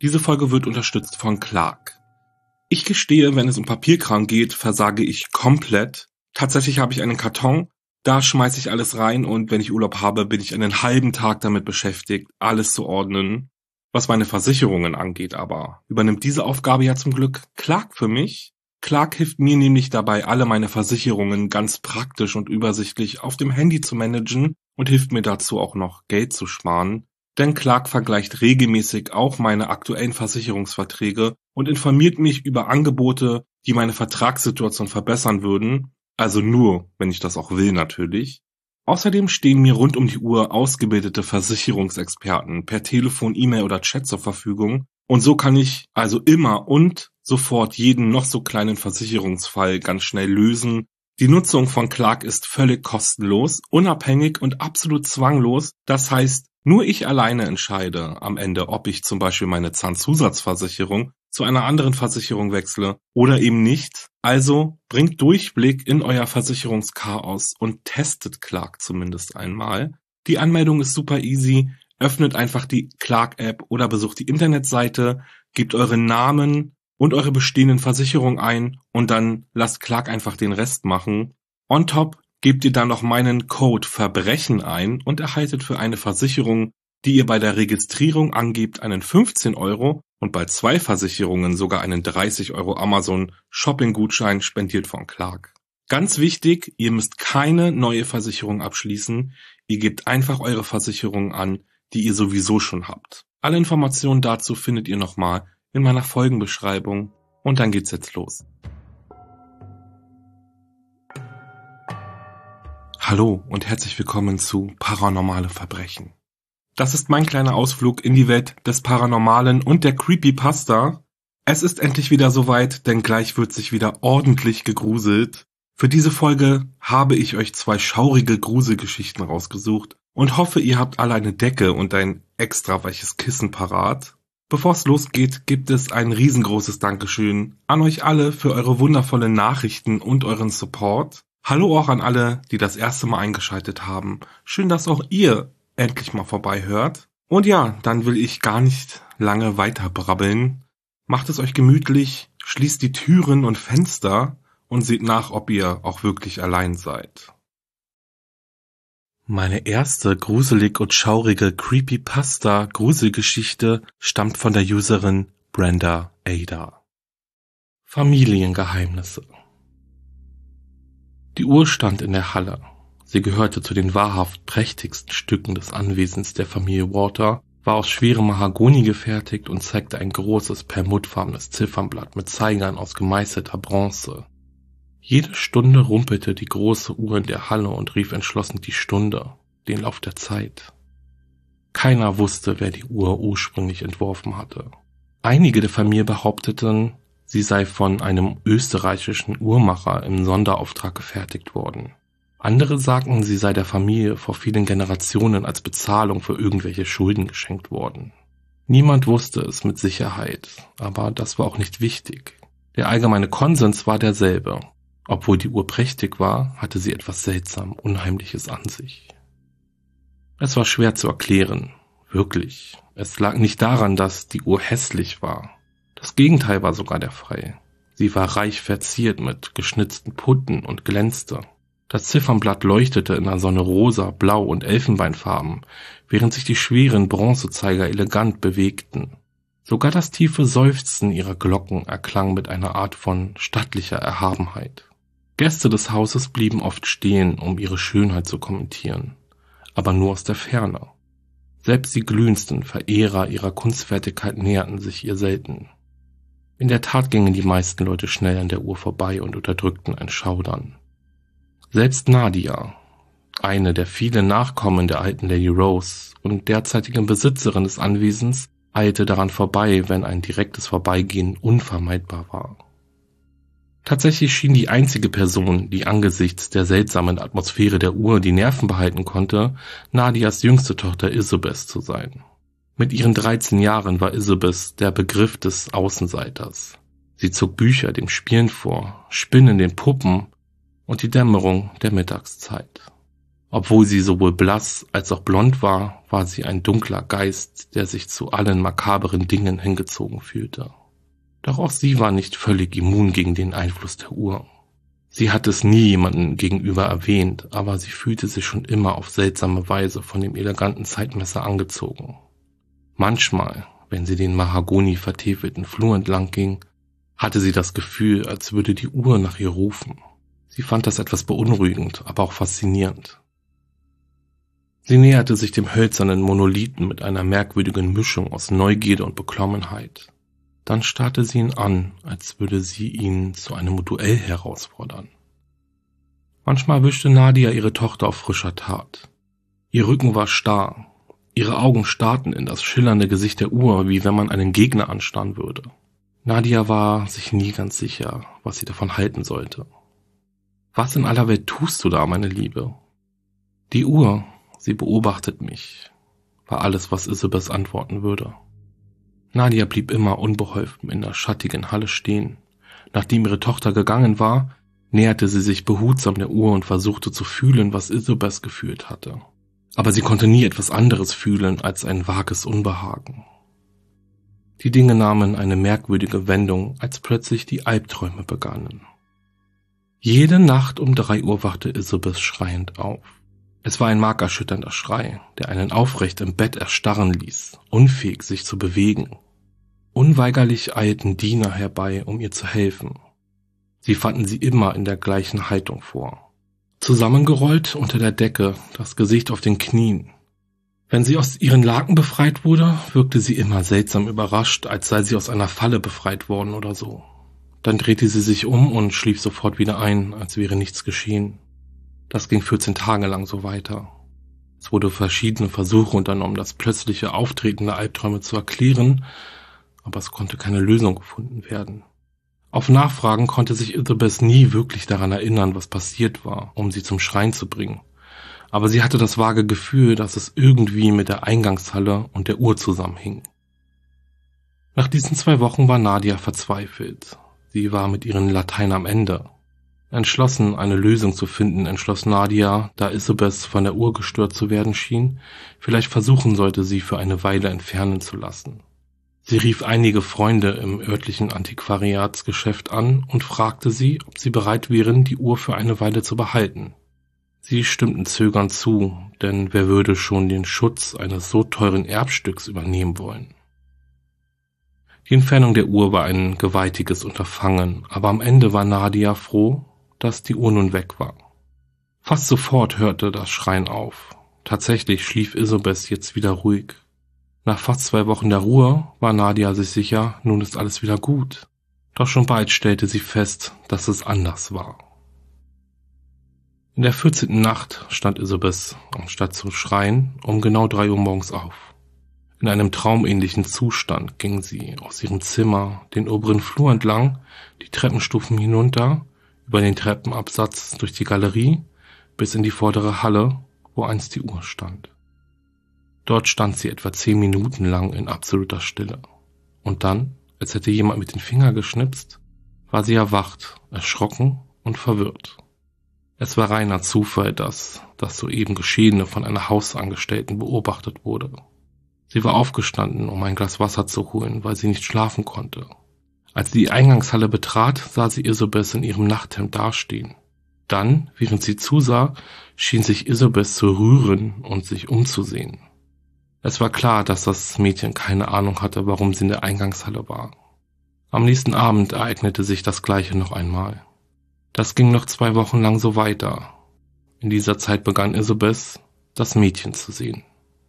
Diese Folge wird unterstützt von Clark. Ich gestehe, wenn es um Papierkram geht, versage ich komplett. Tatsächlich habe ich einen Karton, da schmeiße ich alles rein und wenn ich Urlaub habe, bin ich einen halben Tag damit beschäftigt, alles zu ordnen. Was meine Versicherungen angeht, aber übernimmt diese Aufgabe ja zum Glück Clark für mich. Clark hilft mir nämlich dabei, alle meine Versicherungen ganz praktisch und übersichtlich auf dem Handy zu managen und hilft mir dazu auch noch Geld zu sparen. Denn Clark vergleicht regelmäßig auch meine aktuellen Versicherungsverträge und informiert mich über Angebote, die meine Vertragssituation verbessern würden. Also nur, wenn ich das auch will natürlich. Außerdem stehen mir rund um die Uhr ausgebildete Versicherungsexperten per Telefon, E-Mail oder Chat zur Verfügung. Und so kann ich also immer und sofort jeden noch so kleinen Versicherungsfall ganz schnell lösen. Die Nutzung von Clark ist völlig kostenlos, unabhängig und absolut zwanglos. Das heißt, nur ich alleine entscheide am Ende, ob ich zum Beispiel meine Zahnzusatzversicherung zu einer anderen Versicherung wechsle oder eben nicht. Also bringt Durchblick in euer Versicherungschaos und testet Clark zumindest einmal. Die Anmeldung ist super easy. Öffnet einfach die Clark-App oder besucht die Internetseite, gebt euren Namen und eure bestehenden Versicherungen ein und dann lasst Clark einfach den Rest machen. On top gebt ihr dann noch meinen Code Verbrechen ein und erhaltet für eine Versicherung, die ihr bei der Registrierung angebt, einen 15 € und bei 2 Versicherungen sogar einen 30 € Amazon Shopping-Gutschein spendiert von Clark. Ganz wichtig, ihr müsst keine neue Versicherung abschließen, ihr gebt einfach eure Versicherungen an, die ihr sowieso schon habt. Alle Informationen dazu findet ihr nochmal in meiner Folgenbeschreibung und dann geht's jetzt los. Hallo und herzlich willkommen zu Paranormale Verbrechen. Das ist mein kleiner Ausflug in die Welt des Paranormalen und der Creepypasta. Es ist endlich wieder soweit, denn gleich wird sich wieder ordentlich gegruselt. Für diese Folge habe ich euch 2 schaurige Gruselgeschichten rausgesucht und hoffe, ihr habt alle eine Decke und ein extra weiches Kissen parat. Bevor es losgeht, gibt es ein riesengroßes Dankeschön an euch alle für eure wundervollen Nachrichten und euren Support. Hallo auch an alle, die das erste Mal eingeschaltet haben. Schön, dass auch ihr endlich mal vorbei hört. Und ja, dann will ich gar nicht lange weiter brabbeln. Macht es euch gemütlich, schließt die Türen und Fenster und seht nach, ob ihr auch wirklich allein seid. Meine erste gruselig und schaurige Creepypasta-Gruselgeschichte stammt von der Userin Brenda Ada. Familiengeheimnisse. Die Uhr stand in der Halle. Sie gehörte zu den wahrhaft prächtigsten Stücken des Anwesens der Familie Water, war aus schwerem Mahagoni gefertigt und zeigte ein großes perlmuttfarbenes Ziffernblatt mit Zeigern aus gemeißelter Bronze. Jede Stunde rumpelte die große Uhr in der Halle und rief entschlossen die Stunde, den Lauf der Zeit. Keiner wusste, wer die Uhr ursprünglich entworfen hatte. Einige der Familie behaupteten, sie sei von einem österreichischen Uhrmacher im Sonderauftrag gefertigt worden. Andere sagten, sie sei der Familie vor vielen Generationen als Bezahlung für irgendwelche Schulden geschenkt worden. Niemand wusste es mit Sicherheit, aber das war auch nicht wichtig. Der allgemeine Konsens war derselbe. Obwohl die Uhr prächtig war, hatte sie etwas seltsam Unheimliches an sich. Es war schwer zu erklären, wirklich. Es lag nicht daran, dass die Uhr hässlich war. Das Gegenteil war sogar der Fall. Sie war reich verziert mit geschnitzten Putten und glänzte. Das Ziffernblatt leuchtete in der Sonne rosa, blau und Elfenbeinfarben, während sich die schweren Bronzezeiger elegant bewegten. Sogar das tiefe Seufzen ihrer Glocken erklang mit einer Art von stattlicher Erhabenheit. Gäste des Hauses blieben oft stehen, um ihre Schönheit zu kommentieren, aber nur aus der Ferne. Selbst die glühendsten Verehrer ihrer Kunstfertigkeit näherten sich ihr selten. In der Tat gingen die meisten Leute schnell an der Uhr vorbei und unterdrückten ein Schaudern. Selbst Nadia, eine der vielen Nachkommen der alten Lady Rose und derzeitigen Besitzerin des Anwesens, eilte daran vorbei, wenn ein direktes Vorbeigehen unvermeidbar war. Tatsächlich schien die einzige Person, die angesichts der seltsamen Atmosphäre der Uhr die Nerven behalten konnte, Nadias jüngste Tochter Isabeth zu sein. Mit ihren 13 Jahren war Isabeth der Begriff des Außenseiters. Sie zog Bücher dem Spielen vor, Spinnen den Puppen und die Dämmerung der Mittagszeit. Obwohl sie sowohl blass als auch blond war, war sie ein dunkler Geist, der sich zu allen makaberen Dingen hingezogen fühlte. Doch auch sie war nicht völlig immun gegen den Einfluss der Uhr. Sie hatte es nie jemandem gegenüber erwähnt, aber sie fühlte sich schon immer auf seltsame Weise von dem eleganten Zeitmesser angezogen. Manchmal, wenn sie den mahagoni-vertäfelten Flur entlang ging, hatte sie das Gefühl, als würde die Uhr nach ihr rufen. Sie fand das etwas beunruhigend, aber auch faszinierend. Sie näherte sich dem hölzernen Monolithen mit einer merkwürdigen Mischung aus Neugierde und Beklommenheit. Dann starrte sie ihn an, als würde sie ihn zu einem Duell herausfordern. Manchmal wischte Nadia ihre Tochter auf frischer Tat. Ihr Rücken war starr, ihre Augen starrten in das schillernde Gesicht der Uhr, wie wenn man einen Gegner anstarren würde. Nadia war sich nie ganz sicher, was sie davon halten sollte. »Was in aller Welt tust du da, meine Liebe?« »Die Uhr, sie beobachtet mich«, war alles, was Isabeth antworten würde. Nadia blieb immer unbeholfen in der schattigen Halle stehen. Nachdem ihre Tochter gegangen war, näherte sie sich behutsam der Uhr und versuchte zu fühlen, was Isabeth gefühlt hatte. Aber sie konnte nie etwas anderes fühlen als ein vages Unbehagen. Die Dinge nahmen eine merkwürdige Wendung, als plötzlich die Albträume begannen. Jede Nacht um 3 Uhr wachte Isabeth schreiend auf. Es war ein markerschütternder Schrei, der einen aufrecht im Bett erstarren ließ, unfähig sich zu bewegen. Unweigerlich eilten Diener herbei, um ihr zu helfen. Sie fanden sie immer in der gleichen Haltung vor. Zusammengerollt unter der Decke, das Gesicht auf den Knien. Wenn sie aus ihren Laken befreit wurde, wirkte sie immer seltsam überrascht, als sei sie aus einer Falle befreit worden oder so. Dann drehte sie sich um und schlief sofort wieder ein, als wäre nichts geschehen. Das ging 14 Tage lang so weiter. Es wurde verschiedene Versuche unternommen, das plötzliche Auftreten der Albträume zu erklären, aber es konnte keine Lösung gefunden werden. Auf Nachfragen konnte sich Isabeth nie wirklich daran erinnern, was passiert war, um sie zum Schreien zu bringen. Aber sie hatte das vage Gefühl, dass es irgendwie mit der Eingangshalle und der Uhr zusammenhing. Nach diesen 2 Wochen war Nadia verzweifelt. Sie war mit ihren Latein am Ende. Entschlossen, eine Lösung zu finden, entschloss Nadia, da Isabeth von der Uhr gestört zu werden schien, vielleicht versuchen sollte, sie für eine Weile entfernen zu lassen. Sie rief einige Freunde im örtlichen Antiquariatsgeschäft an und fragte sie, ob sie bereit wären, die Uhr für eine Weile zu behalten. Sie stimmten zögernd zu, denn wer würde schon den Schutz eines so teuren Erbstücks übernehmen wollen? Die Entfernung der Uhr war ein gewaltiges Unterfangen, aber am Ende war Nadia froh, dass die Uhr nun weg war. Fast sofort hörte das Schreien auf. Tatsächlich schlief Isabeth jetzt wieder ruhig. Nach fast 2 Wochen der Ruhe war Nadia sich sicher, nun ist alles wieder gut. Doch schon bald stellte sie fest, dass es anders war. In der 14. Nacht stand Isabeth, anstatt zu schreien, um genau 3 Uhr morgens auf. In einem traumähnlichen Zustand ging sie aus ihrem Zimmer den oberen Flur entlang, die Treppenstufen hinunter, über den Treppenabsatz durch die Galerie bis in die vordere Halle, wo einst die Uhr stand. Dort stand sie etwa 10 Minuten lang in absoluter Stille. Und dann, als hätte jemand mit den Fingern geschnipst, war sie erwacht, erschrocken und verwirrt. Es war reiner Zufall, dass das soeben Geschehene von einer Hausangestellten beobachtet wurde. Sie war aufgestanden, um ein Glas Wasser zu holen, weil sie nicht schlafen konnte. Als sie die Eingangshalle betrat, sah sie Isabeth in ihrem Nachthemd dastehen. Dann, während sie zusah, schien sich Isabeth zu rühren und sich umzusehen. Es war klar, dass das Mädchen keine Ahnung hatte, warum sie in der Eingangshalle war. Am nächsten Abend ereignete sich das Gleiche noch einmal. Das ging noch 2 Wochen lang so weiter. In dieser Zeit begann Isabeth, das Mädchen zu sehen.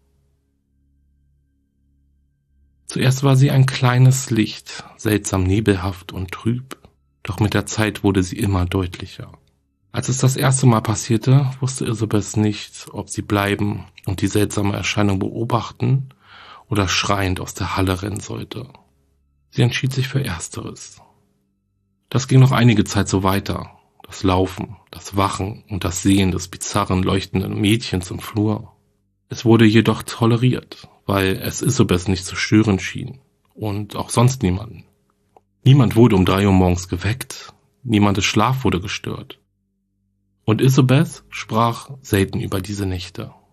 Zuerst war sie ein kleines Licht, seltsam nebelhaft und trüb, doch mit der Zeit wurde sie immer deutlicher. Als es das erste Mal passierte, wusste Isabeth nicht, ob sie bleiben und die seltsame Erscheinung beobachten oder schreiend aus der Halle rennen sollte. Sie entschied sich für Ersteres. Das ging noch einige Zeit so weiter. Das Laufen, das Wachen und das Sehen des bizarren, leuchtenden Mädchens im Flur. Es wurde jedoch toleriert, weil es Isabeth nicht zu stören schien und auch sonst niemanden. Niemand wurde um 3 Uhr morgens geweckt, niemandes Schlaf wurde gestört. Und Isabeth sprach selten über diese Nächte.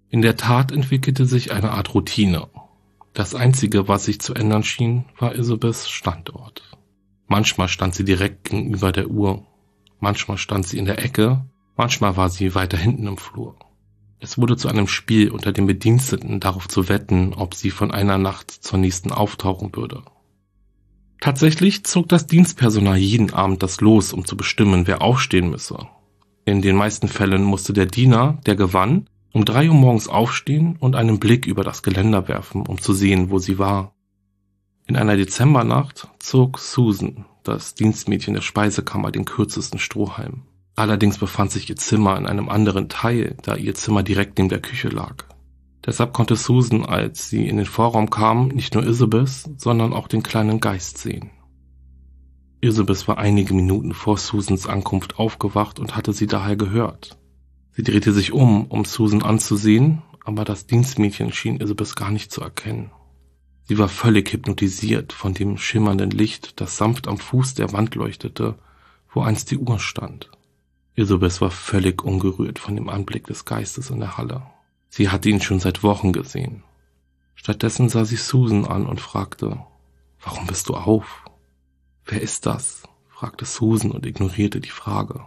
In der Tat entwickelte sich eine Art Routine. Das Einzige, was sich zu ändern schien, war Isabels Standort. Manchmal stand sie direkt gegenüber der Uhr, manchmal stand sie in der Ecke, manchmal war sie weiter hinten im Flur. Es wurde zu einem Spiel unter den Bediensteten, darauf zu wetten, ob sie von einer Nacht zur nächsten auftauchen würde. Tatsächlich zog das Dienstpersonal jeden Abend das Los, um zu bestimmen, wer aufstehen müsse. In den meisten Fällen musste der Diener, der gewann, um 3 Uhr morgens aufstehen und einen Blick über das Geländer werfen, um zu sehen, wo sie war. In einer Dezembernacht zog Susan, das Dienstmädchen der Speisekammer, den kürzesten Strohhalm. Allerdings befand sich ihr Zimmer in einem anderen Teil, da ihr Zimmer direkt neben der Küche lag. Deshalb konnte Susan, als sie in den Vorraum kam, nicht nur Isabeth, sondern auch den kleinen Geist sehen. Isabeth war einige Minuten vor Susans Ankunft aufgewacht und hatte sie daher gehört. Sie drehte sich um Susan anzusehen, aber das Dienstmädchen schien Isabeth gar nicht zu erkennen. Sie war völlig hypnotisiert von dem schimmernden Licht, das sanft am Fuß der Wand leuchtete, wo einst die Uhr stand. Isabeth war völlig ungerührt von dem Anblick des Geistes in der Halle. Sie hatte ihn schon seit Wochen gesehen. Stattdessen sah sie Susan an und fragte, »Warum bist du auf?« »Wer ist das?« fragte Susan und ignorierte die Frage.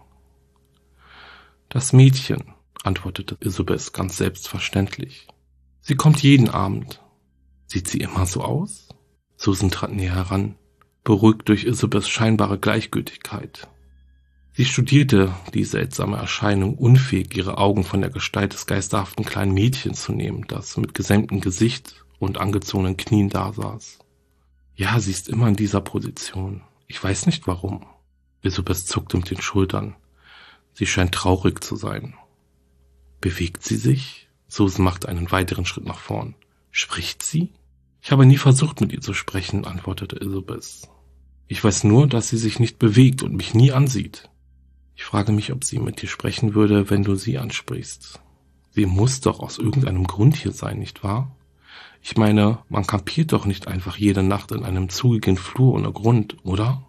»Das Mädchen«, antwortete Isabeth ganz selbstverständlich. »Sie kommt jeden Abend.« »Sieht sie immer so aus?« Susan trat näher heran, beruhigt durch Isabeths scheinbare Gleichgültigkeit. Sie studierte die seltsame Erscheinung, unfähig, ihre Augen von der Gestalt des geisterhaften kleinen Mädchens zu nehmen, das mit gesenktem Gesicht und angezogenen Knien dasaß. »Ja, sie ist immer in dieser Position. Ich weiß nicht warum.« Isabeth zuckte mit den Schultern. »Sie scheint traurig zu sein.« »Bewegt sie sich?« Susan machte einen weiteren Schritt nach vorn. »Spricht sie?« »Ich habe nie versucht, mit ihr zu sprechen«, antwortete Isabeth. »Ich weiß nur, dass sie sich nicht bewegt und mich nie ansieht. Ich frage mich, ob sie mit dir sprechen würde, wenn du sie ansprichst. Sie muss doch aus irgendeinem Grund hier sein, nicht wahr? Ich meine, man kampiert doch nicht einfach jede Nacht in einem zugigen Flur ohne Grund, oder?«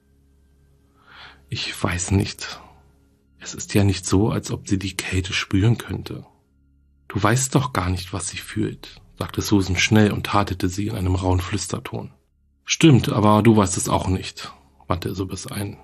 »Ich weiß nicht. Es ist ja nicht so, als ob sie die Kälte spüren könnte.« »Du weißt doch gar nicht, was sie fühlt«, sagte Susan schnell und tadelte sie in einem rauen Flüsterton. »Stimmt, aber du weißt es auch nicht«, wandte Isabeth ein.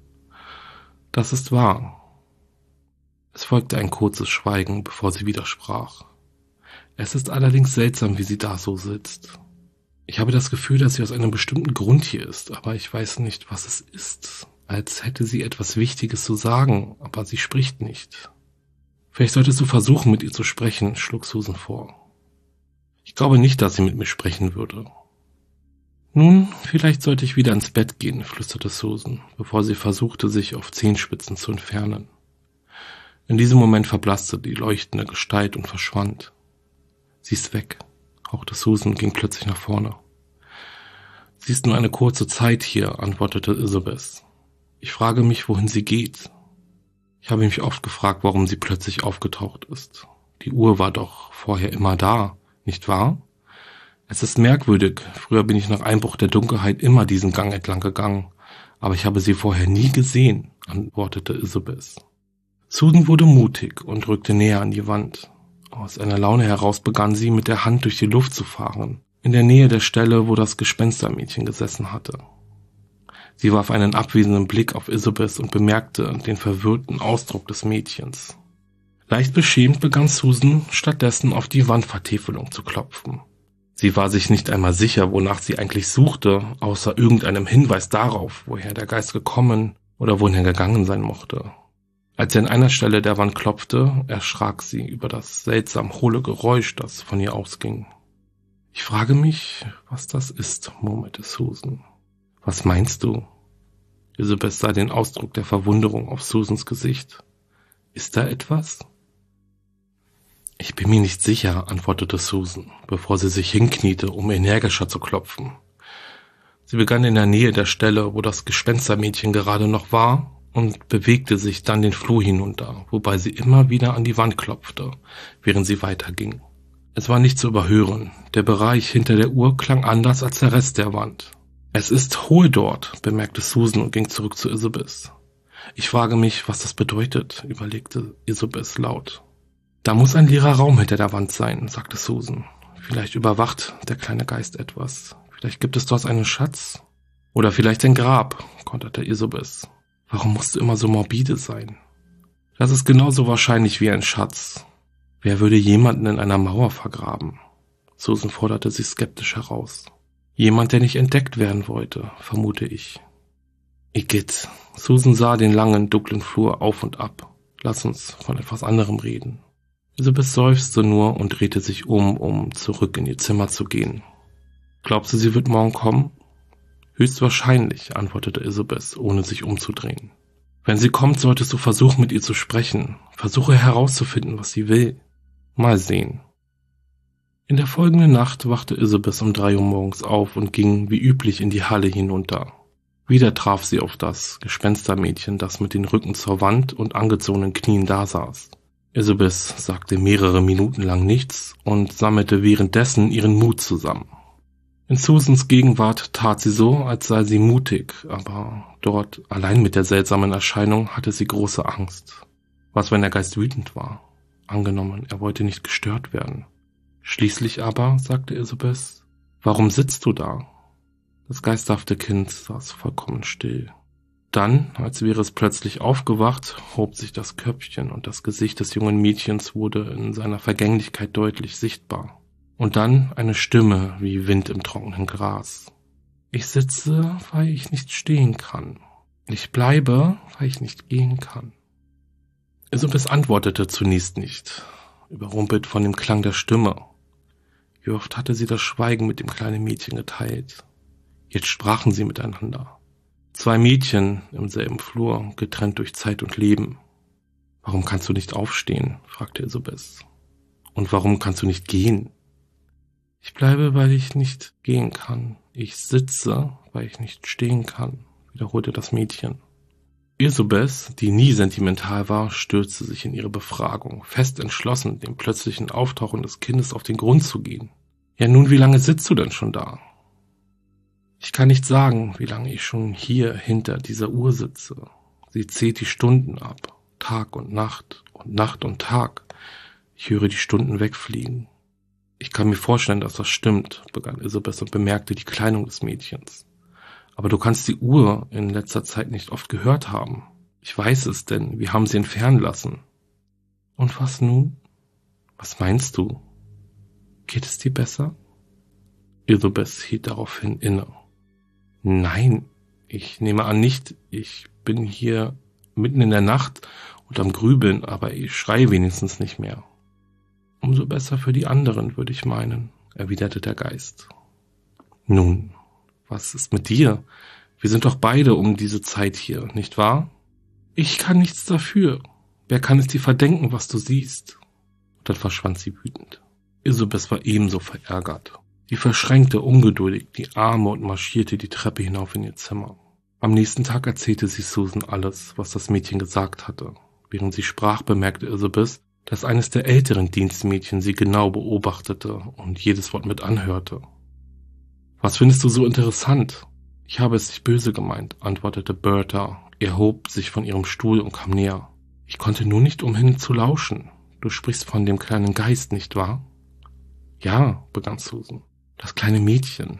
»Das ist wahr.« Es folgte ein kurzes Schweigen, bevor sie widersprach. »Es ist allerdings seltsam, wie sie da so sitzt. Ich habe das Gefühl, dass sie aus einem bestimmten Grund hier ist, aber ich weiß nicht, was es ist. Als hätte sie etwas Wichtiges zu sagen, aber sie spricht nicht.« »Vielleicht solltest du versuchen, mit ihr zu sprechen«, schlug Susan vor. »Ich glaube nicht, dass sie mit mir sprechen würde.« »Nun, vielleicht sollte ich wieder ins Bett gehen«, flüsterte Susan, bevor sie versuchte, sich auf Zehenspitzen zu entfernen. In diesem Moment verblasste die leuchtende Gestalt und verschwand. »Sie ist weg«, hauchte Susan und ging plötzlich nach vorne. »Sie ist nur eine kurze Zeit hier«, antwortete Isabeth. »Ich frage mich, wohin sie geht. Ich habe mich oft gefragt, warum sie plötzlich aufgetaucht ist. Die Uhr war doch vorher immer da, nicht wahr? Es ist merkwürdig, früher bin ich nach Einbruch der Dunkelheit immer diesen Gang entlang gegangen, aber ich habe sie vorher nie gesehen«, antwortete Isabeth. Susan wurde mutig und rückte näher an die Wand. Aus einer Laune heraus begann sie, mit der Hand durch die Luft zu fahren, in der Nähe der Stelle, wo das Gespenstermädchen gesessen hatte. Sie warf einen abwesenden Blick auf Isabeth und bemerkte den verwirrten Ausdruck des Mädchens. Leicht beschämt begann Susan stattdessen auf die Wandvertäfelung zu klopfen. Sie war sich nicht einmal sicher, wonach sie eigentlich suchte, außer irgendeinem Hinweis darauf, woher der Geist gekommen oder wohin er gegangen sein mochte. Als sie an einer Stelle der Wand klopfte, erschrak sie über das seltsam hohle Geräusch, das von ihr ausging. »Ich frage mich, was das ist«, murmelte Susan. »Was meinst du?« Isabeth sah den Ausdruck der Verwunderung auf Susans Gesicht. »Ist da etwas?« »Ich bin mir nicht sicher«, antwortete Susan, bevor sie sich hinkniete, um energischer zu klopfen. Sie begann in der Nähe der Stelle, wo das Gespenstermädchen gerade noch war, und bewegte sich dann den Flur hinunter, wobei sie immer wieder an die Wand klopfte, während sie weiterging. Es war nicht zu überhören. Der Bereich hinter der Uhr klang anders als der Rest der Wand. »Es ist hohl dort«, bemerkte Susan und ging zurück zu Isabeth. »Ich frage mich, was das bedeutet«, überlegte Isabeth laut. Da muss ein leerer Raum hinter der Wand sein, sagte Susan. Vielleicht überwacht der kleine Geist etwas. Vielleicht gibt es dort einen Schatz. Oder vielleicht ein Grab, konterte Isobel. Warum musst du immer so morbide sein? Das ist genauso wahrscheinlich wie ein Schatz. Wer würde jemanden in einer Mauer vergraben? Susan forderte sie skeptisch heraus. Jemand, der nicht entdeckt werden wollte, vermute ich. Igitt. Susan sah den langen, dunklen Flur auf und ab. Lass uns von etwas anderem reden. Isobel seufzte nur und drehte sich um zurück in ihr Zimmer zu gehen. Glaubst du, sie wird morgen kommen? Höchstwahrscheinlich, antwortete Isobel, ohne sich umzudrehen. Wenn sie kommt, solltest du versuchen, mit ihr zu sprechen. Versuche herauszufinden, was sie will. Mal sehen. In der folgenden Nacht wachte Isobel um 3 Uhr morgens auf und ging wie üblich in die Halle hinunter. Wieder traf sie auf das Gespenstermädchen, das mit den Rücken zur Wand und angezogenen Knien dasaß. Isobel sagte mehrere Minuten lang nichts und sammelte währenddessen ihren Mut zusammen. In Susans Gegenwart tat sie so, als sei sie mutig, aber dort, allein mit der seltsamen Erscheinung, hatte sie große Angst. Was, wenn der Geist wütend war? Angenommen, er wollte nicht gestört werden. Schließlich aber, sagte Isobel, warum sitzt du da? Das geisterhafte Kind saß vollkommen still. Dann, als wäre es plötzlich aufgewacht, hob sich das Köpfchen und das Gesicht des jungen Mädchens wurde in seiner Vergänglichkeit deutlich sichtbar. Und dann eine Stimme wie Wind im trockenen Gras. Ich sitze, weil ich nicht stehen kann. Ich bleibe, weil ich nicht gehen kann. Isobel antwortete zunächst nicht, überrumpelt von dem Klang der Stimme. Wie oft hatte sie das Schweigen mit dem kleinen Mädchen geteilt. Jetzt sprachen sie miteinander. 2 Mädchen im selben Flur, getrennt durch Zeit und Leben. Warum kannst du nicht aufstehen? Fragte Isobel. Und warum kannst du nicht gehen? Ich bleibe, weil ich nicht gehen kann. Ich sitze, weil ich nicht stehen kann, wiederholte das Mädchen. Isobel, die nie sentimental war, stürzte sich in ihre Befragung, fest entschlossen, dem plötzlichen Auftauchen des Kindes auf den Grund zu gehen. Ja nun, wie lange sitzt du denn schon da? Ich kann nicht sagen, wie lange ich schon hier hinter dieser Uhr sitze. Sie zählt die Stunden ab, Tag und Nacht und Tag. Ich höre die Stunden wegfliegen. Ich kann mir vorstellen, dass das stimmt, begann Isobel und bemerkte die Kleidung des Mädchens. Aber du kannst die Uhr in letzter Zeit nicht oft gehört haben. Ich weiß es, denn wir haben sie entfernen lassen. Und was nun? Was meinst du? Geht es dir besser? Isobel hielt daraufhin inne. Nein, ich nehme an nicht. Ich bin hier mitten in der Nacht und am Grübeln, aber ich schreie wenigstens nicht mehr. Umso besser für die anderen, würde ich meinen, erwiderte der Geist. Nun, was ist mit dir? Wir sind doch beide um diese Zeit hier, nicht wahr? Ich kann nichts dafür. Wer kann es dir verdenken, was du siehst? Und dann verschwand sie wütend. Isobel war ebenso verärgert. Sie verschränkte ungeduldig die Arme und marschierte die Treppe hinauf in ihr Zimmer. Am nächsten Tag erzählte sie Susan alles, was das Mädchen gesagt hatte. Während sie sprach, bemerkte Isobel, dass eines der älteren Dienstmädchen sie genau beobachtete und jedes Wort mit anhörte. Was findest du so interessant? Ich habe es nicht böse gemeint, antwortete Bertha, erhob sich von ihrem Stuhl und kam näher. Ich konnte nur nicht umhin zu lauschen. Du sprichst von dem kleinen Geist, nicht wahr? Ja, begann Susan. Das kleine Mädchen.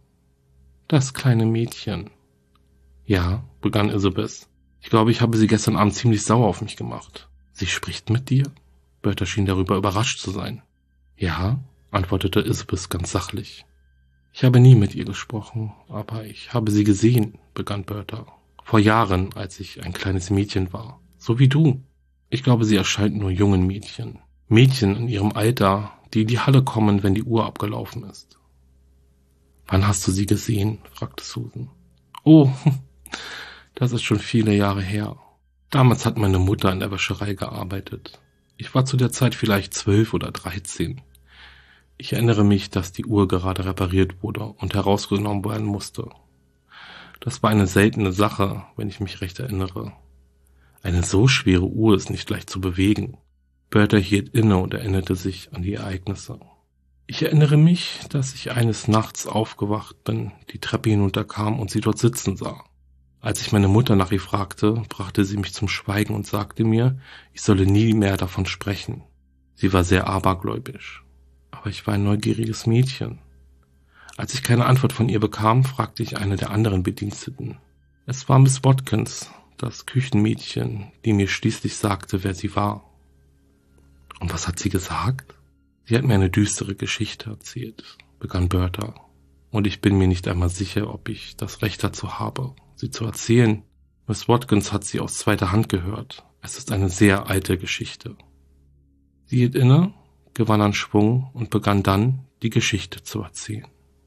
Das kleine Mädchen. Ja, begann Isobel. Ich glaube, ich habe sie gestern Abend ziemlich sauer auf mich gemacht. Sie spricht mit dir? Bertha schien darüber überrascht zu sein. Ja, antwortete Isobel ganz sachlich. Ich habe nie mit ihr gesprochen, aber ich habe sie gesehen, begann Bertha. Vor Jahren, als ich ein kleines Mädchen war. So wie du. Ich glaube, sie erscheint nur jungen Mädchen. Mädchen in ihrem Alter, die in die Halle kommen, wenn die Uhr abgelaufen ist. Wann hast du sie gesehen? Fragte Susan. Oh, das ist schon viele Jahre her. Damals hat meine Mutter in der Wäscherei gearbeitet. Ich war zu der Zeit vielleicht 12 oder 13. Ich erinnere mich, dass die Uhr gerade repariert wurde und herausgenommen werden musste. Das war eine seltene Sache, wenn ich mich recht erinnere. Eine so schwere Uhr ist nicht leicht zu bewegen. Bertha hielt inne und erinnerte sich an die Ereignisse. Ich erinnere mich, dass ich eines Nachts aufgewacht bin, die Treppe hinunterkam und sie dort sitzen sah. Als ich meine Mutter nach ihr fragte, brachte sie mich zum Schweigen und sagte mir, ich solle nie mehr davon sprechen. Sie war sehr abergläubisch, aber ich war ein neugieriges Mädchen. Als ich keine Antwort von ihr bekam, fragte ich eine der anderen Bediensteten. Es war Miss Watkins, das Küchenmädchen, die mir schließlich sagte, wer sie war. Und was hat sie gesagt? Sie hat mir eine düstere Geschichte erzählt, begann Bertha. Und ich bin mir nicht einmal sicher, ob ich das Recht dazu habe, sie zu erzählen. Miss Watkins hat sie aus zweiter Hand gehört. Es ist eine sehr alte Geschichte. Sie hielt inne, gewann an Schwung und begann dann, die Geschichte zu erzählen.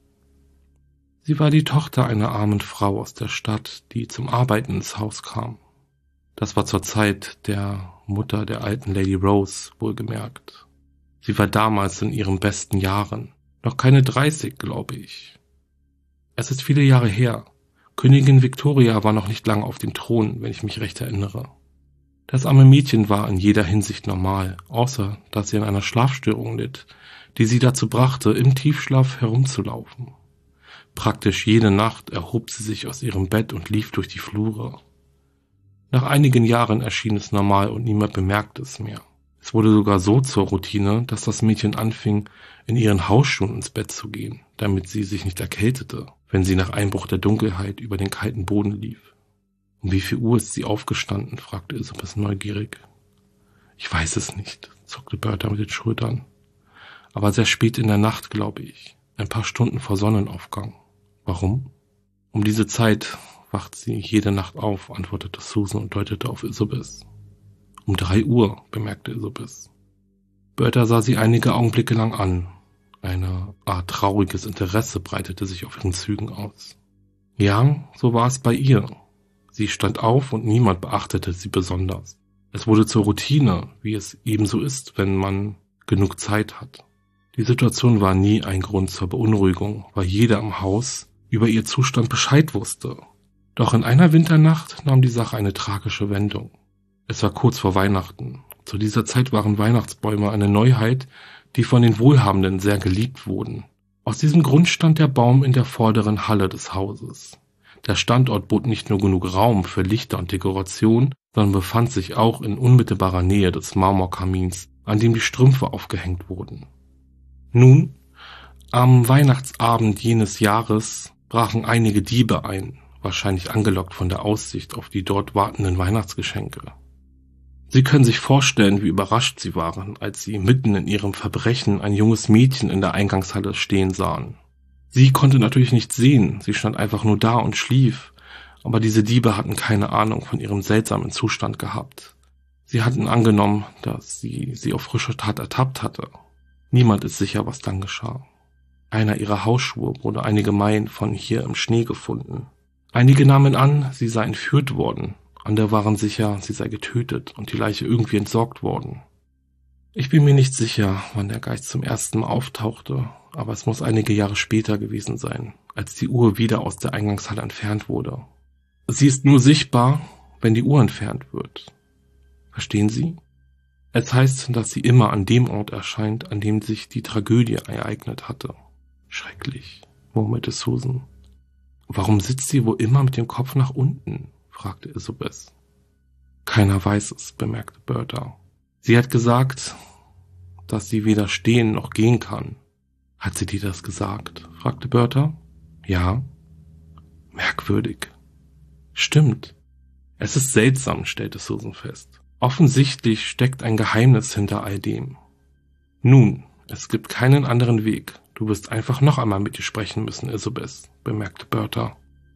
Sie war die Tochter einer armen Frau aus der Stadt, die zum Arbeiten ins Haus kam. Das war zur Zeit der Mutter der alten Lady Rose, wohlgemerkt. Sie war damals in ihren besten Jahren, noch keine 30, glaube ich. Es ist viele Jahre her. Königin Victoria war noch nicht lange auf dem Thron, wenn ich mich recht erinnere. Das arme Mädchen war in jeder Hinsicht normal, außer dass sie an einer Schlafstörung litt, die sie dazu brachte, im Tiefschlaf herumzulaufen. Praktisch jede Nacht erhob sie sich aus ihrem Bett und lief durch die Flure. Nach einigen Jahren erschien es normal und niemand bemerkte es mehr. Es wurde sogar so zur Routine, dass das Mädchen anfing, in ihren Hausschuhen ins Bett zu gehen, damit sie sich nicht erkältete, wenn sie nach Einbruch der Dunkelheit über den kalten Boden lief. Um wie viel Uhr ist sie aufgestanden? Fragte Isabel neugierig. Ich weiß es nicht, zuckte Bertha mit den Schultern. Aber sehr spät in der Nacht, glaube ich. Ein paar Stunden vor Sonnenaufgang. Warum? Um diese Zeit wacht sie jede Nacht auf, antwortete Susan und deutete auf Isabel. Um 3 Uhr, bemerkte Isabel. Bertha sah sie einige Augenblicke lang an. Eine Art trauriges Interesse breitete sich auf ihren Zügen aus. Ja, so war es bei ihr. Sie stand auf und niemand beachtete sie besonders. Es wurde zur Routine, wie es ebenso ist, wenn man genug Zeit hat. Die Situation war nie ein Grund zur Beunruhigung, weil jeder im Haus über ihr Zustand Bescheid wusste. Doch in einer Winternacht nahm die Sache eine tragische Wendung. Es war kurz vor Weihnachten. Zu dieser Zeit waren Weihnachtsbäume eine Neuheit, die von den Wohlhabenden sehr geliebt wurden. Aus diesem Grund stand der Baum in der vorderen Halle des Hauses. Der Standort bot nicht nur genug Raum für Lichter und Dekoration, sondern befand sich auch in unmittelbarer Nähe des Marmorkamins, an dem die Strümpfe aufgehängt wurden. Nun, am Weihnachtsabend jenes Jahres brachen einige Diebe ein, wahrscheinlich angelockt von der Aussicht auf die dort wartenden Weihnachtsgeschenke. Sie können sich vorstellen, wie überrascht sie waren, als sie mitten in ihrem Verbrechen ein junges Mädchen in der Eingangshalle stehen sahen. Sie konnte natürlich nichts sehen, sie stand einfach nur da und schlief, aber diese Diebe hatten keine Ahnung von ihrem seltsamen Zustand gehabt. Sie hatten angenommen, dass sie auf frischer Tat ertappt hatte. Niemand ist sicher, was dann geschah. Einer ihrer Hausschuhe wurde einige Meilen von hier im Schnee gefunden. Einige nahmen an, sie sei entführt worden. Andere waren sicher, sie sei getötet und die Leiche irgendwie entsorgt worden. Ich bin mir nicht sicher, wann der Geist zum ersten Mal auftauchte, aber es muss einige Jahre später gewesen sein, als die Uhr wieder aus der Eingangshalle entfernt wurde. Sie ist nur sichtbar, wenn die Uhr entfernt wird. Verstehen Sie? Es heißt, dass sie immer an dem Ort erscheint, an dem sich die Tragödie ereignet hatte. Schrecklich, murmelte Susan. Warum sitzt sie wohl immer mit dem Kopf nach unten? Fragte Isabel. Keiner weiß es, bemerkte Bertha. Sie hat gesagt, dass sie weder stehen noch gehen kann. Hat sie dir das gesagt? Fragte Bertha. Ja. Merkwürdig. Stimmt. Es ist seltsam, stellte Susan fest. Offensichtlich steckt ein Geheimnis hinter all dem. Nun, es gibt keinen anderen Weg. Du wirst einfach noch einmal mit ihr sprechen müssen, Isabel, bemerkte Bertha.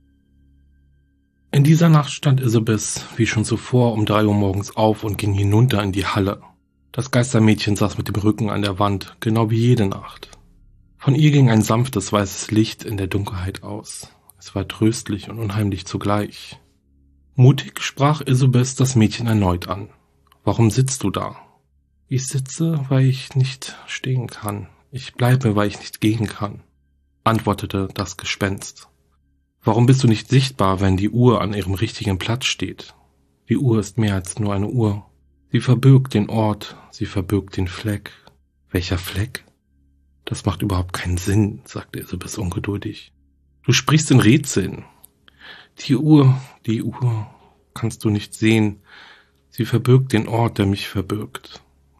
In dieser Nacht stand Isabel, wie schon zuvor, um 3 Uhr morgens auf und ging hinunter in die Halle. Das Geistermädchen saß mit dem Rücken an der Wand, genau wie jede Nacht. Von ihr ging ein sanftes weißes Licht in der Dunkelheit aus. Es war tröstlich und unheimlich zugleich. Mutig sprach Isabel das Mädchen erneut an. Warum sitzt du da? Ich sitze, weil ich nicht stehen kann. Ich bleibe, weil ich nicht gehen kann, antwortete das Gespenst. Warum bist du nicht sichtbar, wenn die Uhr an ihrem richtigen Platz steht? Die Uhr ist mehr als nur eine Uhr. Sie verbirgt den Ort, sie verbirgt den Fleck. Welcher Fleck? Das macht überhaupt keinen Sinn, sagte Isabel ungeduldig. Du sprichst in Rätseln. Die Uhr kannst du nicht sehen. Sie verbirgt den Ort, der mich verbirgt.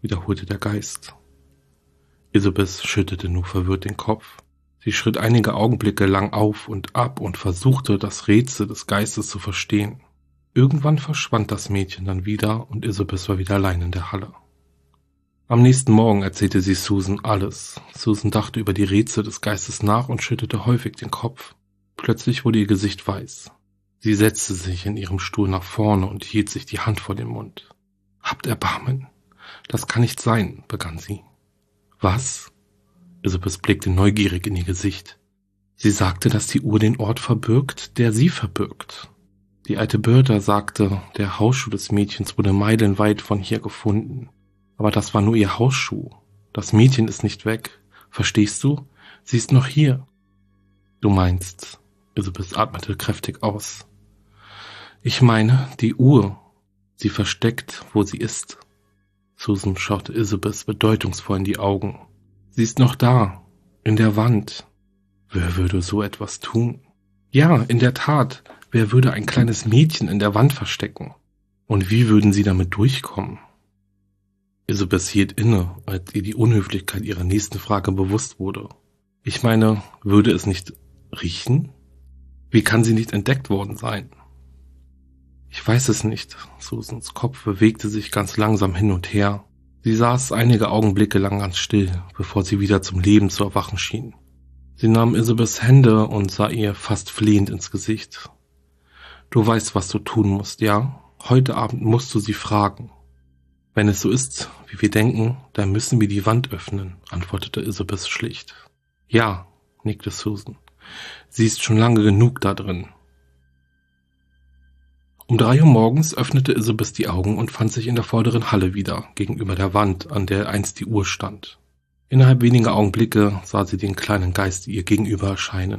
wiederholte der Geist. Isabeth schüttelte nur verwirrt den Kopf. Sie schritt einige Augenblicke lang auf und ab und versuchte, das Rätsel des Geistes zu verstehen. Irgendwann verschwand das Mädchen dann wieder und Isabeth war wieder allein in der Halle. Am nächsten Morgen erzählte sie Susan alles. Susan dachte über die Rätsel des Geistes nach und schüttelte häufig den Kopf. Plötzlich wurde ihr Gesicht weiß. Sie setzte sich in ihrem Stuhl nach vorne und hielt sich die Hand vor den Mund. »Habt Erbarmen! Das kann nicht sein«, begann sie. »Was?« Isabeth blickte neugierig in ihr Gesicht. Sie sagte, dass die Uhr den Ort verbirgt, der sie verbirgt. Die alte Bertha sagte, der Hausschuh des Mädchens wurde meilenweit von hier gefunden. Aber das war nur ihr Hausschuh. Das Mädchen ist nicht weg. Verstehst du? Sie ist noch hier. Du meinst, Isabeth atmete kräftig aus. Ich meine, die Uhr. Sie versteckt, wo sie ist. Susan schaute Isabeth bedeutungsvoll in die Augen. Sie ist noch da, in der Wand. Wer würde so etwas tun? Ja, in der Tat, wer würde ein kleines Mädchen in der Wand verstecken? Und wie würden sie damit durchkommen? Isabeth hielt inne, als ihr die Unhöflichkeit ihrer nächsten Frage bewusst wurde. Ich meine, würde es nicht riechen? Wie kann sie nicht entdeckt worden sein? Ich weiß es nicht. Susans Kopf bewegte sich ganz langsam hin und her. Sie saß einige Augenblicke lang ganz still, bevor sie wieder zum Leben zu erwachen schien. Sie nahm Isabeths Hände und sah ihr fast flehend ins Gesicht. Du weißt, was du tun musst, ja? Heute Abend musst du sie fragen. Wenn es so ist, wie wir denken, dann müssen wir die Wand öffnen, antwortete Isabeth schlicht. Ja, nickte Susan. Sie ist schon lange genug da drin. Um 3 Uhr morgens öffnete Isabeth die Augen und fand sich in der vorderen Halle wieder, gegenüber der Wand, an der einst die Uhr stand. Innerhalb weniger Augenblicke sah sie den kleinen Geist ihr gegenüber erscheinen.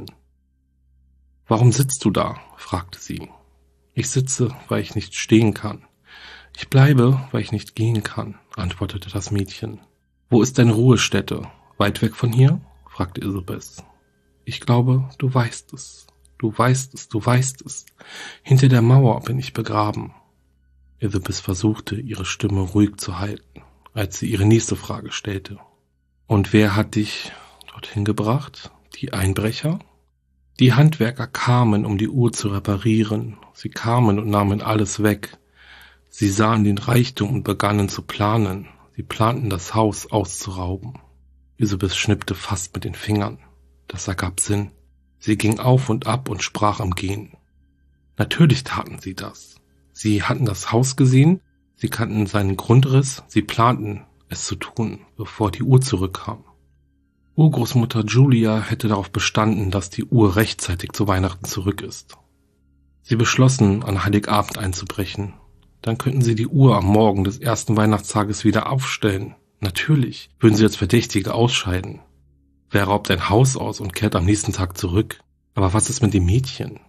»Warum sitzt du da?« fragte sie. »Ich sitze, weil ich nicht stehen kann. Ich bleibe, weil ich nicht gehen kann«, antwortete das Mädchen. »Wo ist deine Ruhestätte? Weit weg von hier?« fragte Isabeth. »Ich glaube, du weißt es. Du weißt es, du weißt es. Hinter der Mauer bin ich begraben.« Isabeth versuchte, ihre Stimme ruhig zu halten, als sie ihre nächste Frage stellte. »Und wer hat dich dorthin gebracht? Die Einbrecher?« »Die Handwerker kamen, um die Uhr zu reparieren. Sie kamen und nahmen alles weg. Sie sahen den Reichtum und begannen zu planen. Sie planten, das Haus auszurauben.« Isabeth schnippte fast mit den Fingern. Das ergab Sinn. Sie ging auf und ab und sprach im Gehen. Natürlich taten sie das. Sie hatten das Haus gesehen, sie kannten seinen Grundriss, sie planten, es zu tun, bevor die Uhr zurückkam. Urgroßmutter Julia hätte darauf bestanden, dass die Uhr rechtzeitig zu Weihnachten zurück ist. Sie beschlossen, an Heiligabend einzubrechen. Dann könnten sie die Uhr am Morgen des ersten Weihnachtstages wieder aufstellen. Natürlich würden sie als Verdächtige ausscheiden. Wer raubt ein Haus aus und kehrt am nächsten Tag zurück? Aber was ist mit dem Mädchen?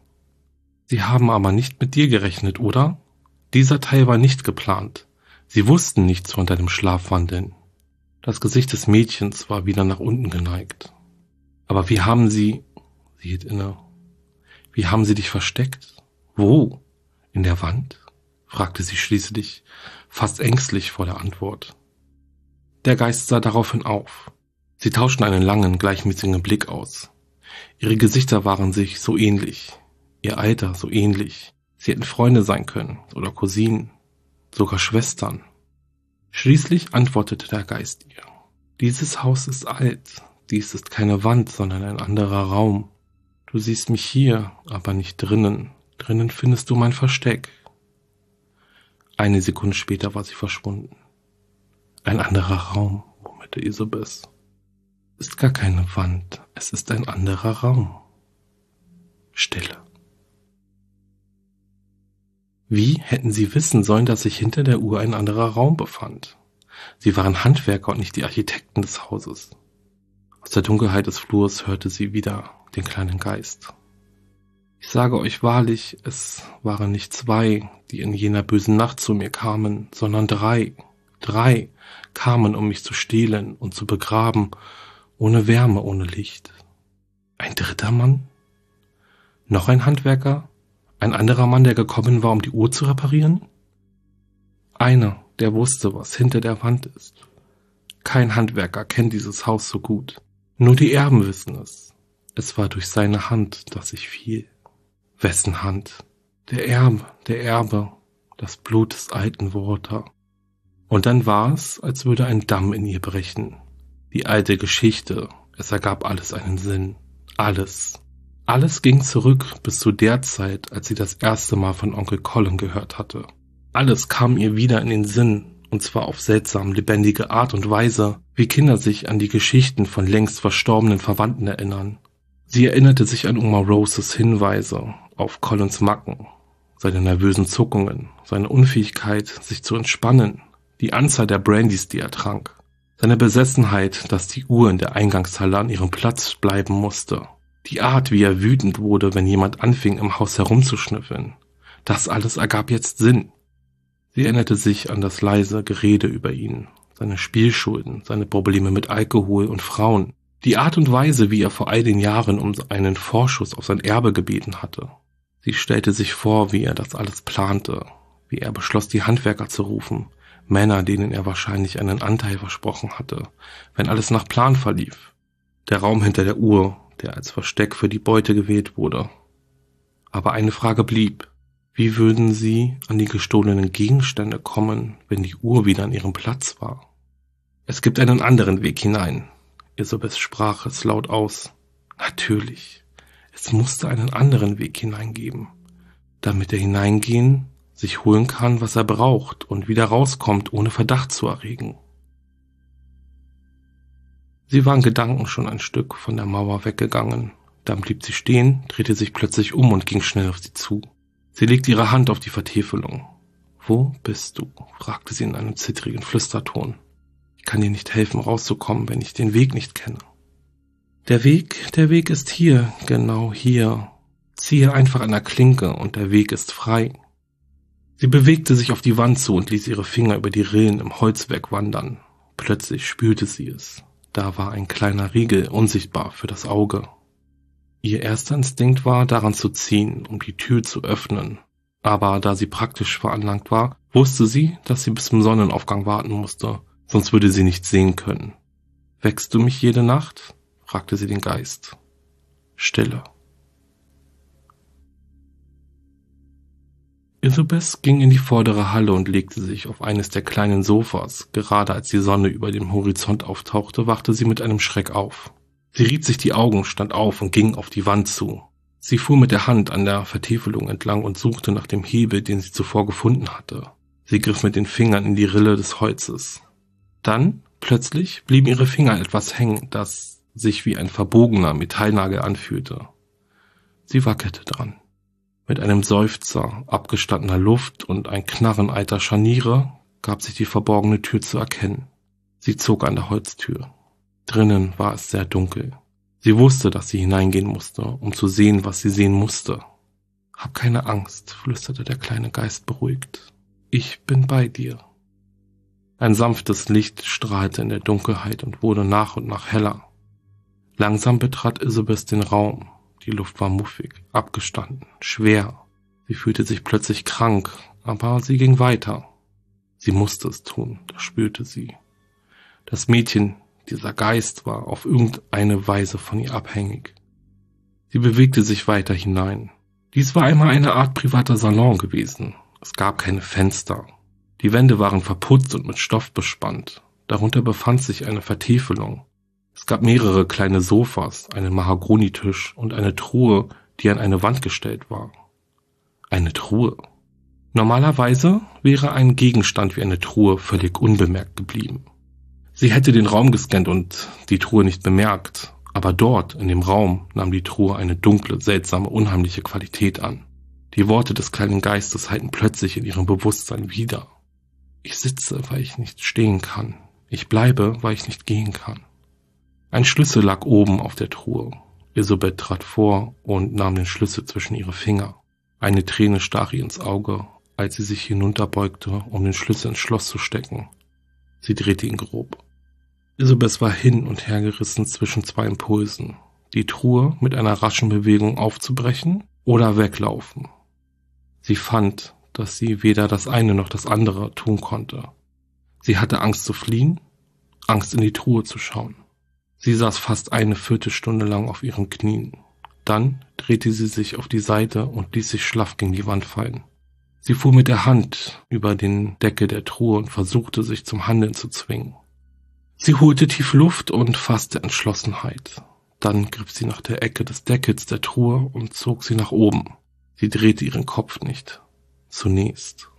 Sie haben aber nicht mit dir gerechnet, oder? Dieser Teil war nicht geplant. Sie wussten nichts von deinem Schlafwandeln. Das Gesicht des Mädchens war wieder nach unten geneigt. Aber wie haben sie hielt inne. Wie haben sie dich versteckt? Wo? In der Wand? Fragte sie schließlich, fast ängstlich vor der Antwort. Der Geist sah daraufhin auf. Sie tauschten einen langen, gleichmäßigen Blick aus. Ihre Gesichter waren sich so ähnlich, ihr Alter so ähnlich. Sie hätten Freunde sein können oder Cousinen, sogar Schwestern. Schließlich antwortete der Geist ihr. Dieses Haus ist alt, dies ist keine Wand, sondern ein anderer Raum. Du siehst mich hier, aber nicht drinnen. Drinnen findest du mein Versteck. Eine Sekunde später war sie verschwunden. Ein anderer Raum, murmelte Isabeth. Ist gar keine Wand, es ist ein anderer Raum. Stille. Wie hätten sie wissen sollen, dass sich hinter der Uhr ein anderer Raum befand? Sie waren Handwerker und nicht die Architekten des Hauses. Aus der Dunkelheit des Flurs hörte sie wieder den kleinen Geist. Ich sage euch wahrlich, es waren nicht 2, die in jener bösen Nacht zu mir kamen, sondern 3. 3 kamen, um mich zu stehlen und zu begraben, ohne Wärme, ohne Licht. Ein 3. Mann? Noch ein Handwerker? Ein anderer Mann, der gekommen war, um die Uhr zu reparieren? Einer, der wusste, was hinter der Wand ist. Kein Handwerker kennt dieses Haus so gut. Nur die Erben wissen es. Es war durch seine Hand, dass ich fiel. Wessen Hand? Der Erbe, das Blut des alten Walter. Und dann war es, als würde ein Damm in ihr brechen. Die alte Geschichte, es ergab alles einen Sinn. Alles. Alles ging zurück bis zu der Zeit, als sie das erste Mal von Onkel Colin gehört hatte. Alles kam ihr wieder in den Sinn, und zwar auf seltsam lebendige Art und Weise, wie Kinder sich an die Geschichten von längst verstorbenen Verwandten erinnern. Sie erinnerte sich an Oma Roses Hinweise auf Colins Macken, seine nervösen Zuckungen, seine Unfähigkeit, sich zu entspannen, die Anzahl der Brandys, die er trank, seine Besessenheit, dass die Uhr in der Eingangshalle an ihrem Platz bleiben musste, die Art, wie er wütend wurde, wenn jemand anfing, im Haus herumzuschnüffeln. Das alles ergab jetzt Sinn. Sie erinnerte sich an das leise Gerede über ihn, seine Spielschulden, seine Probleme mit Alkohol und Frauen, die Art und Weise, wie er vor all den Jahren um einen Vorschuss auf sein Erbe gebeten hatte. Sie stellte sich vor, wie er das alles plante, wie er beschloss, die Handwerker zu rufen, Männer, denen er wahrscheinlich einen Anteil versprochen hatte, wenn alles nach Plan verlief. Der Raum hinter der Uhr, der als Versteck für die Beute gewählt wurde. Aber eine Frage blieb. Wie würden sie an die gestohlenen Gegenstände kommen, wenn die Uhr wieder an ihrem Platz war? Es gibt einen anderen Weg hinein. Isabeth sprach es laut aus. Natürlich. Es musste einen anderen Weg hineingeben, damit er hineingehen, sich holen kann, was er braucht und wieder rauskommt, ohne Verdacht zu erregen. Sie war in Gedanken schon ein Stück von der Mauer weggegangen. Dann blieb sie stehen, drehte sich plötzlich um und ging schnell auf sie zu. Sie legte ihre Hand auf die Vertäfelung. »Wo bist du?« fragte sie in einem zittrigen Flüsterton. »Ich kann dir nicht helfen, rauszukommen, wenn ich den Weg nicht kenne.« Der Weg ist hier, genau hier. Ziehe einfach an der Klinke und der Weg ist frei.« Sie bewegte sich auf die Wand zu und ließ ihre Finger über die Rillen im Holzwerk wandern. Plötzlich spürte sie es. Da war ein kleiner Riegel, unsichtbar für das Auge. Ihr erster Instinkt war, daran zu ziehen, um die Tür zu öffnen. Aber da sie praktisch veranlagt war, wusste sie, dass sie bis zum Sonnenaufgang warten musste, sonst würde sie nichts sehen können. »Weckst du mich jede Nacht?« fragte sie den Geist. Stille. Isabeth ging in die vordere Halle und legte sich auf eines der kleinen Sofas. Gerade als die Sonne über dem Horizont auftauchte, wachte sie mit einem Schreck auf. Sie rieb sich die Augen, stand auf und ging auf die Wand zu. Sie fuhr mit der Hand an der Vertäfelung entlang und suchte nach dem Hebel, den sie zuvor gefunden hatte. Sie griff mit den Fingern in die Rille des Holzes. Dann, plötzlich, blieben ihre Finger etwas hängen, das sich wie ein verbogener Metallnagel anfühlte. Sie wackelte dran. Mit einem Seufzer abgestandener Luft und ein Knarren alter Scharniere gab sich die verborgene Tür zu erkennen. Sie zog an der Holztür. Drinnen war es sehr dunkel. Sie wusste, dass sie hineingehen musste, um zu sehen, was sie sehen musste. »Hab keine Angst«, flüsterte der kleine Geist beruhigt. »Ich bin bei dir.« Ein sanftes Licht strahlte in der Dunkelheit und wurde nach und nach heller. Langsam betrat Isabeth den Raum. Die Luft war muffig, abgestanden, schwer. Sie fühlte sich plötzlich krank, aber sie ging weiter. Sie musste es tun, das spürte sie. Das Mädchen, dieser Geist, war auf irgendeine Weise von ihr abhängig. Sie bewegte sich weiter hinein. Dies war einmal eine Art privater Salon gewesen. Es gab keine Fenster. Die Wände waren verputzt und mit Stoff bespannt. Darunter befand sich eine Vertäfelung. Es gab mehrere kleine Sofas, einen Mahagonitisch und eine Truhe, die an eine Wand gestellt war. Eine Truhe. Normalerweise wäre ein Gegenstand wie eine Truhe völlig unbemerkt geblieben. Sie hätte den Raum gescannt und die Truhe nicht bemerkt, aber dort, in dem Raum, nahm die Truhe eine dunkle, seltsame, unheimliche Qualität an. Die Worte des kleinen Geistes hallten plötzlich in ihrem Bewusstsein wieder. Ich sitze, weil ich nicht stehen kann. Ich bleibe, weil ich nicht gehen kann. Ein Schlüssel lag oben auf der Truhe. Isabeth trat vor und nahm den Schlüssel zwischen ihre Finger. Eine Träne stach ihr ins Auge, als sie sich hinunterbeugte, um den Schlüssel ins Schloss zu stecken. Sie drehte ihn grob. Isabeth war hin und her gerissen zwischen zwei Impulsen. Die Truhe mit einer raschen Bewegung aufzubrechen oder weglaufen. Sie fand, dass sie weder das eine noch das andere tun konnte. Sie hatte Angst zu fliehen, Angst in die Truhe zu schauen. Sie saß fast eine Viertelstunde lang auf ihren Knien. Dann drehte sie sich auf die Seite und ließ sich schlaff gegen die Wand fallen. Sie fuhr mit der Hand über den Deckel der Truhe und versuchte, sich zum Handeln zu zwingen. Sie holte tief Luft und fasste Entschlossenheit. Dann griff sie nach der Ecke des Deckels der Truhe und zog sie nach oben. Sie drehte ihren Kopf nicht. Zunächst.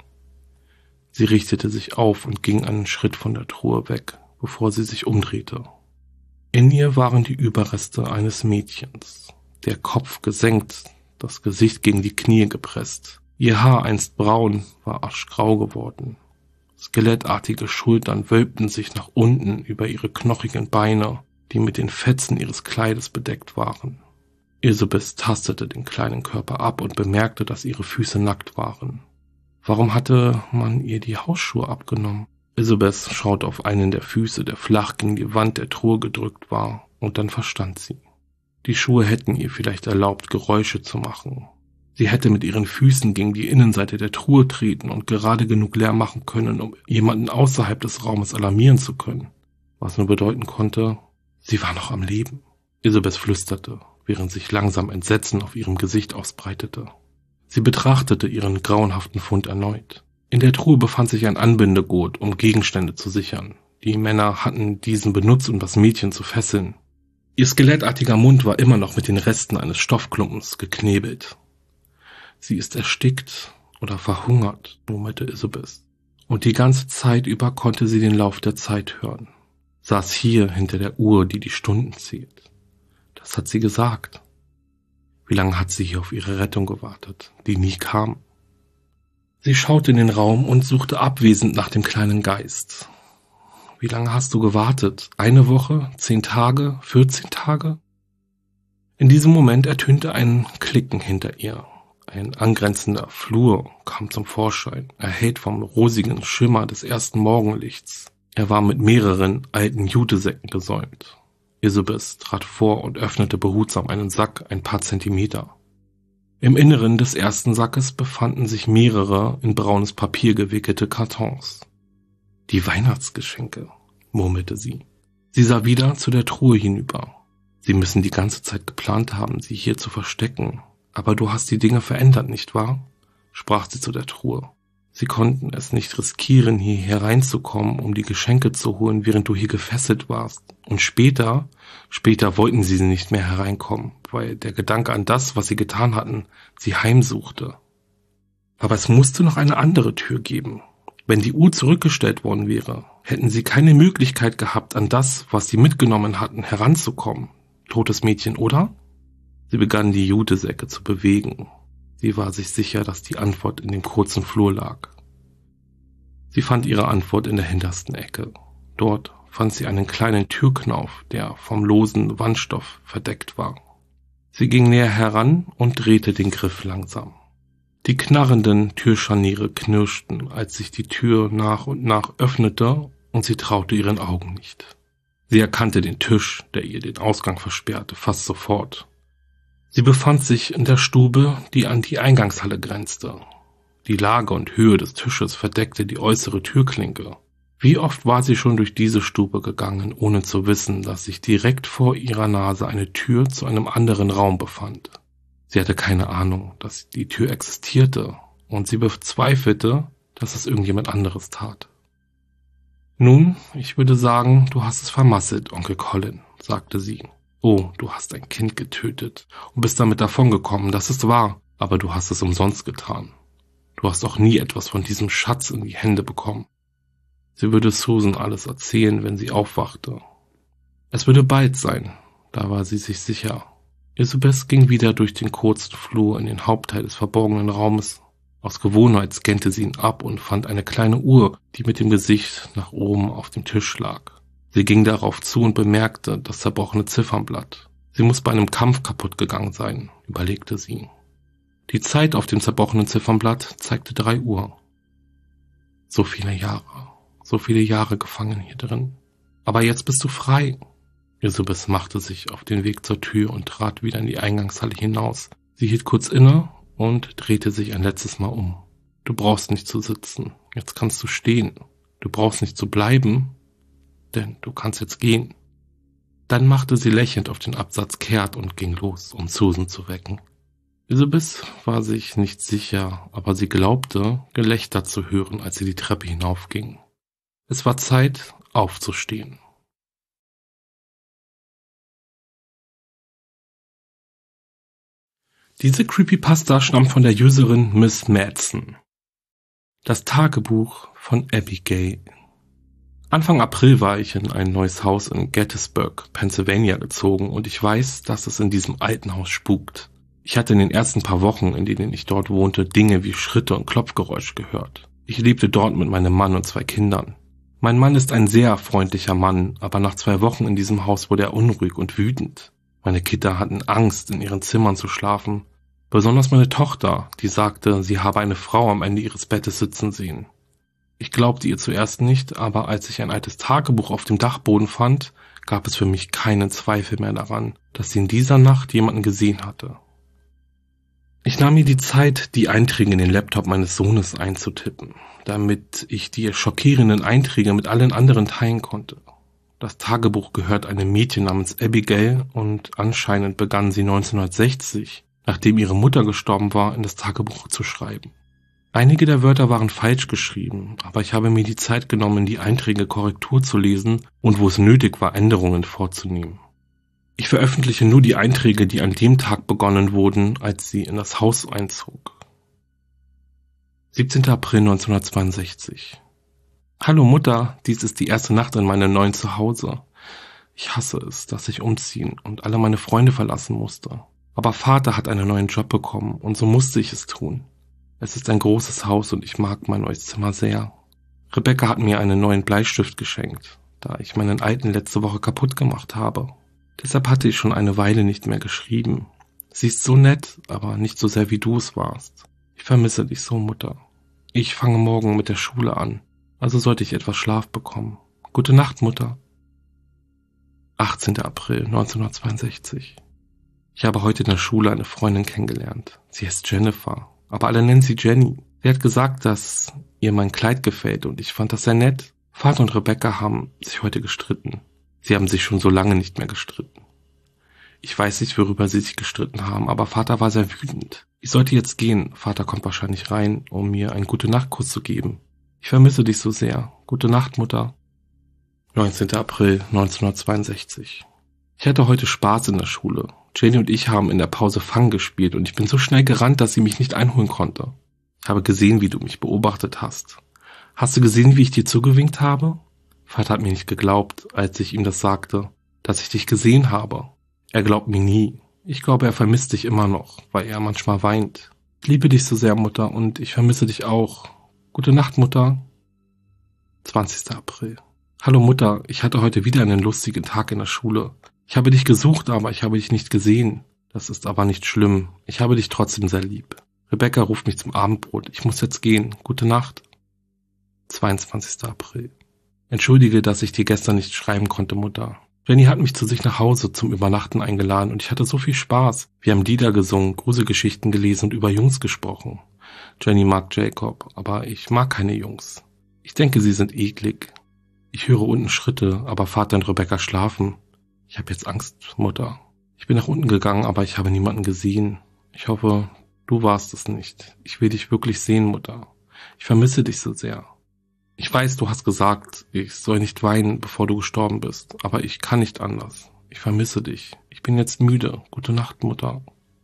Sie richtete sich auf und ging einen Schritt von der Truhe weg, bevor sie sich umdrehte. In ihr waren die Überreste eines Mädchens, der Kopf gesenkt, das Gesicht gegen die Knie gepresst. Ihr Haar, einst braun, war aschgrau geworden. Skelettartige Schultern wölbten sich nach unten über ihre knochigen Beine, die mit den Fetzen ihres Kleides bedeckt waren. Isabeth tastete den kleinen Körper ab und bemerkte, dass ihre Füße nackt waren. Warum hatte man ihr die Hausschuhe abgenommen? Isabeth schaute auf einen der Füße, der flach gegen die Wand der Truhe gedrückt war, und dann verstand sie. Die Schuhe hätten ihr vielleicht erlaubt, Geräusche zu machen. Sie hätte mit ihren Füßen gegen die Innenseite der Truhe treten und gerade genug Lärm machen können, um jemanden außerhalb des Raumes alarmieren zu können. Was nur bedeuten konnte, sie war noch am Leben. Isabeth flüsterte, während sich langsam Entsetzen auf ihrem Gesicht ausbreitete. Sie betrachtete ihren grauenhaften Fund erneut. In der Truhe befand sich ein Anbindegurt, um Gegenstände zu sichern. Die Männer hatten diesen benutzt, um das Mädchen zu fesseln. Ihr skelettartiger Mund war immer noch mit den Resten eines Stoffklumpens geknebelt. Sie ist erstickt oder verhungert, murmelte Isabeth. Und die ganze Zeit über konnte sie den Lauf der Zeit hören. Saß hier hinter der Uhr, die die Stunden zählt. Das hat sie gesagt. Wie lange hat sie hier auf ihre Rettung gewartet, die nie kam? Sie schaute in den Raum und suchte abwesend nach dem kleinen Geist. Wie lange hast du gewartet? 1 Woche? 10 Tage? 14 Tage? In diesem Moment ertönte ein Klicken hinter ihr. Ein angrenzender Flur kam zum Vorschein, erhellt vom rosigen Schimmer des ersten Morgenlichts. Er war mit mehreren alten Jutesäcken gesäumt. Isabeth trat vor und öffnete behutsam einen Sack ein paar Zentimeter. Im Inneren des ersten Sackes befanden sich mehrere in braunes Papier gewickelte Kartons. Die Weihnachtsgeschenke, murmelte sie. Sie sah wieder zu der Truhe hinüber. Sie müssen die ganze Zeit geplant haben, sie hier zu verstecken. Aber du hast die Dinge verändert, nicht wahr? Sprach sie zu der Truhe. Sie konnten es nicht riskieren, hier hereinzukommen, um die Geschenke zu holen, während du hier gefesselt warst. Und später wollten sie nicht mehr hereinkommen, weil der Gedanke an das, was sie getan hatten, sie heimsuchte. Aber es musste noch eine andere Tür geben. Wenn die Uhr zurückgestellt worden wäre, hätten sie keine Möglichkeit gehabt, an das, was sie mitgenommen hatten, heranzukommen. Totes Mädchen, oder? Sie begann die Jutesäcke zu bewegen. Sie war sich sicher, dass die Antwort in dem kurzen Flur lag. Sie fand ihre Antwort in der hintersten Ecke. Dort fand sie einen kleinen Türknauf, der vom losen Wandstoff verdeckt war. Sie ging näher heran und drehte den Griff langsam. Die knarrenden Türscharniere knirschten, als sich die Tür nach und nach öffnete, und sie traute ihren Augen nicht. Sie erkannte den Tisch, der ihr den Ausgang versperrte, fast sofort. Sie befand sich in der Stube, die an die Eingangshalle grenzte. Die Lage und Höhe des Tisches verdeckte die äußere Türklinke. Wie oft war sie schon durch diese Stube gegangen, ohne zu wissen, dass sich direkt vor ihrer Nase eine Tür zu einem anderen Raum befand. Sie hatte keine Ahnung, dass die Tür existierte, und sie bezweifelte, dass es irgendjemand anderes tat. Nun, ich würde sagen, du hast es vermasselt, Onkel Colin, sagte sie. Oh, du hast ein Kind getötet und bist damit davongekommen, das ist wahr, aber du hast es umsonst getan. Du hast auch nie etwas von diesem Schatz in die Hände bekommen. Sie würde Susan alles erzählen, wenn sie aufwachte. Es würde bald sein, da war sie sich sicher. Isabeth ging wieder durch den kurzen Flur in den Hauptteil des verborgenen Raumes. Aus Gewohnheit scannte sie ihn ab und fand eine kleine Uhr, die mit dem Gesicht nach oben auf dem Tisch lag. Sie ging darauf zu und bemerkte das zerbrochene Ziffernblatt. Sie muss bei einem Kampf kaputt gegangen sein, überlegte sie. Die Zeit auf dem zerbrochenen Ziffernblatt zeigte 3 Uhr. So viele Jahre gefangen hier drin. Aber jetzt bist du frei. Isabeth machte sich auf den Weg zur Tür und trat wieder in die Eingangshalle hinaus. Sie hielt kurz inne und drehte sich ein letztes Mal um. Du brauchst nicht zu sitzen, jetzt kannst du stehen. Du brauchst nicht zu bleiben. denn du kannst jetzt gehen. Dann machte sie lächelnd auf den Absatz kehrt und ging los, um Susan zu wecken. Elizabeth war sich nicht sicher, aber sie glaubte, Gelächter zu hören, als sie die Treppe hinaufging. Es war Zeit, aufzustehen. Diese Creepypasta stammt von der Userin Miss Madsen. Das Tagebuch von Abigail. Anfang April war ich in ein neues Haus in Gettysburg, Pennsylvania gezogen und ich weiß, dass es in diesem alten Haus spukt. Ich hatte in den ersten paar Wochen, in denen ich dort wohnte, Dinge wie Schritte und Klopfgeräusche gehört. Ich lebte dort mit meinem Mann und 2 Kindern. Mein Mann ist ein sehr freundlicher Mann, aber nach 2 Wochen in diesem Haus wurde er unruhig und wütend. Meine Kinder hatten Angst, in ihren Zimmern zu schlafen. Besonders meine Tochter, die sagte, sie habe eine Frau am Ende ihres Bettes sitzen sehen. Ich glaubte ihr zuerst nicht, aber als ich ein altes Tagebuch auf dem Dachboden fand, gab es für mich keinen Zweifel mehr daran, dass sie in dieser Nacht jemanden gesehen hatte. Ich nahm mir die Zeit, die Einträge in den Laptop meines Sohnes einzutippen, damit ich die schockierenden Einträge mit allen anderen teilen konnte. Das Tagebuch gehört einem Mädchen namens Abigail und anscheinend begann sie 1960, nachdem ihre Mutter gestorben war, in das Tagebuch zu schreiben. Einige der Wörter waren falsch geschrieben, aber ich habe mir die Zeit genommen, die Einträge Korrektur zu lesen und wo es nötig war, Änderungen vorzunehmen. Ich veröffentliche nur die Einträge, die an dem Tag begonnen wurden, als sie in das Haus einzog. 17. April 1962. Hallo Mutter, dies ist die erste Nacht in meinem neuen Zuhause. Ich hasse es, dass ich umziehen und alle meine Freunde verlassen musste. Aber Vater hat einen neuen Job bekommen und so musste ich es tun. Es ist ein großes Haus und ich mag mein neues Zimmer sehr. Rebecca hat mir einen neuen Bleistift geschenkt, da ich meinen alten letzte Woche kaputt gemacht habe. Deshalb hatte ich schon eine Weile nicht mehr geschrieben. Sie ist so nett, aber nicht so sehr wie du es warst. Ich vermisse dich so, Mutter. Ich fange morgen mit der Schule an, also sollte ich etwas Schlaf bekommen. Gute Nacht, Mutter. 18. April 1962. Ich habe heute in der Schule eine Freundin kennengelernt. Sie heißt Jennifer, aber alle nennen sie Jenny. Sie hat gesagt, dass ihr mein Kleid gefällt und ich fand das sehr nett. Vater und Rebecca haben sich heute gestritten. Sie haben sich schon so lange nicht mehr gestritten. Ich weiß nicht, worüber sie sich gestritten haben, aber Vater war sehr wütend. Ich sollte jetzt gehen. Vater kommt wahrscheinlich rein, um mir einen Gute-Nacht-Kuss zu geben. Ich vermisse dich so sehr. Gute Nacht, Mutter. 19. April 1962. Ich hatte heute Spaß in der Schule. Jenny und ich haben in der Pause Fang gespielt und ich bin so schnell gerannt, dass sie mich nicht einholen konnte. Ich habe gesehen, wie du mich beobachtet hast. Hast du gesehen, wie ich dir zugewinkt habe? Vater hat mir nicht geglaubt, als ich ihm das sagte, dass ich dich gesehen habe. Er glaubt mir nie. Ich glaube, er vermisst dich immer noch, weil er manchmal weint. Ich liebe dich so sehr, Mutter, und ich vermisse dich auch. Gute Nacht, Mutter. 20. April. Hallo Mutter, ich hatte heute wieder einen lustigen Tag in der Schule. Ich habe dich gesucht, aber ich habe dich nicht gesehen. Das ist aber nicht schlimm. Ich habe dich trotzdem sehr lieb. Rebecca ruft mich zum Abendbrot. Ich muss jetzt gehen. Gute Nacht. 22. April. Entschuldige, dass ich dir gestern nicht schreiben konnte, Mutter. Jenny hat mich zu sich nach Hause zum Übernachten eingeladen und ich hatte so viel Spaß. Wir haben Lieder gesungen, Gruselgeschichten gelesen und über Jungs gesprochen. Jenny mag Jacob, aber ich mag keine Jungs. Ich denke, sie sind eklig. Ich höre unten Schritte, aber Vater und Rebecca schlafen. Ich habe jetzt Angst, Mutter. Ich bin nach unten gegangen, aber ich habe niemanden gesehen. Ich hoffe, du warst es nicht. Ich will dich wirklich sehen, Mutter. Ich vermisse dich so sehr. Ich weiß, du hast gesagt, ich soll nicht weinen, bevor du gestorben bist, aber ich kann nicht anders. Ich vermisse dich. Ich bin jetzt müde. Gute Nacht, Mutter.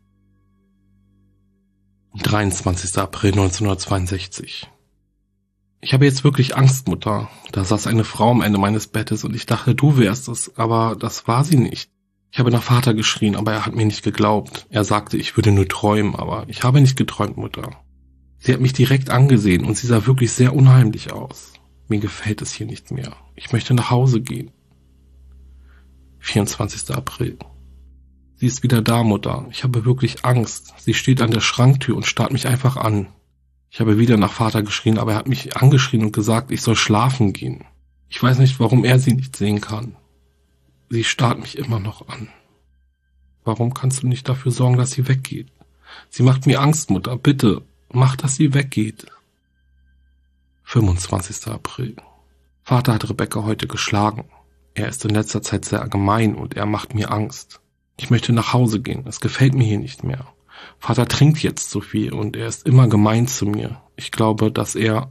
23. April 1962. Ich habe jetzt wirklich Angst, Mutter. Da saß eine Frau am Ende meines Bettes und ich dachte, du wärst es, aber das war sie nicht. Ich habe nach Vater geschrien, aber er hat mir nicht geglaubt. Er sagte, ich würde nur träumen, aber ich habe nicht geträumt, Mutter. Sie hat mich direkt angesehen und sie sah wirklich sehr unheimlich aus. Mir gefällt es hier nicht mehr. Ich möchte nach Hause gehen. 24. April. Sie ist wieder da, Mutter. Ich habe wirklich Angst. Sie steht an der Schranktür und starrt mich einfach an. Ich habe wieder nach Vater geschrien, aber er hat mich angeschrien und gesagt, ich soll schlafen gehen. Ich weiß nicht, warum er sie nicht sehen kann. Sie starrt mich immer noch an. Warum kannst du nicht dafür sorgen, dass sie weggeht? Sie macht mir Angst, Mutter. Bitte, mach, dass sie weggeht. 25. April. Vater hat Rebecca heute geschlagen. Er ist in letzter Zeit sehr gemein und er macht mir Angst. Ich möchte nach Hause gehen, es gefällt mir hier nicht mehr. Vater trinkt jetzt so viel und er ist immer gemein zu mir. Ich glaube, dass er...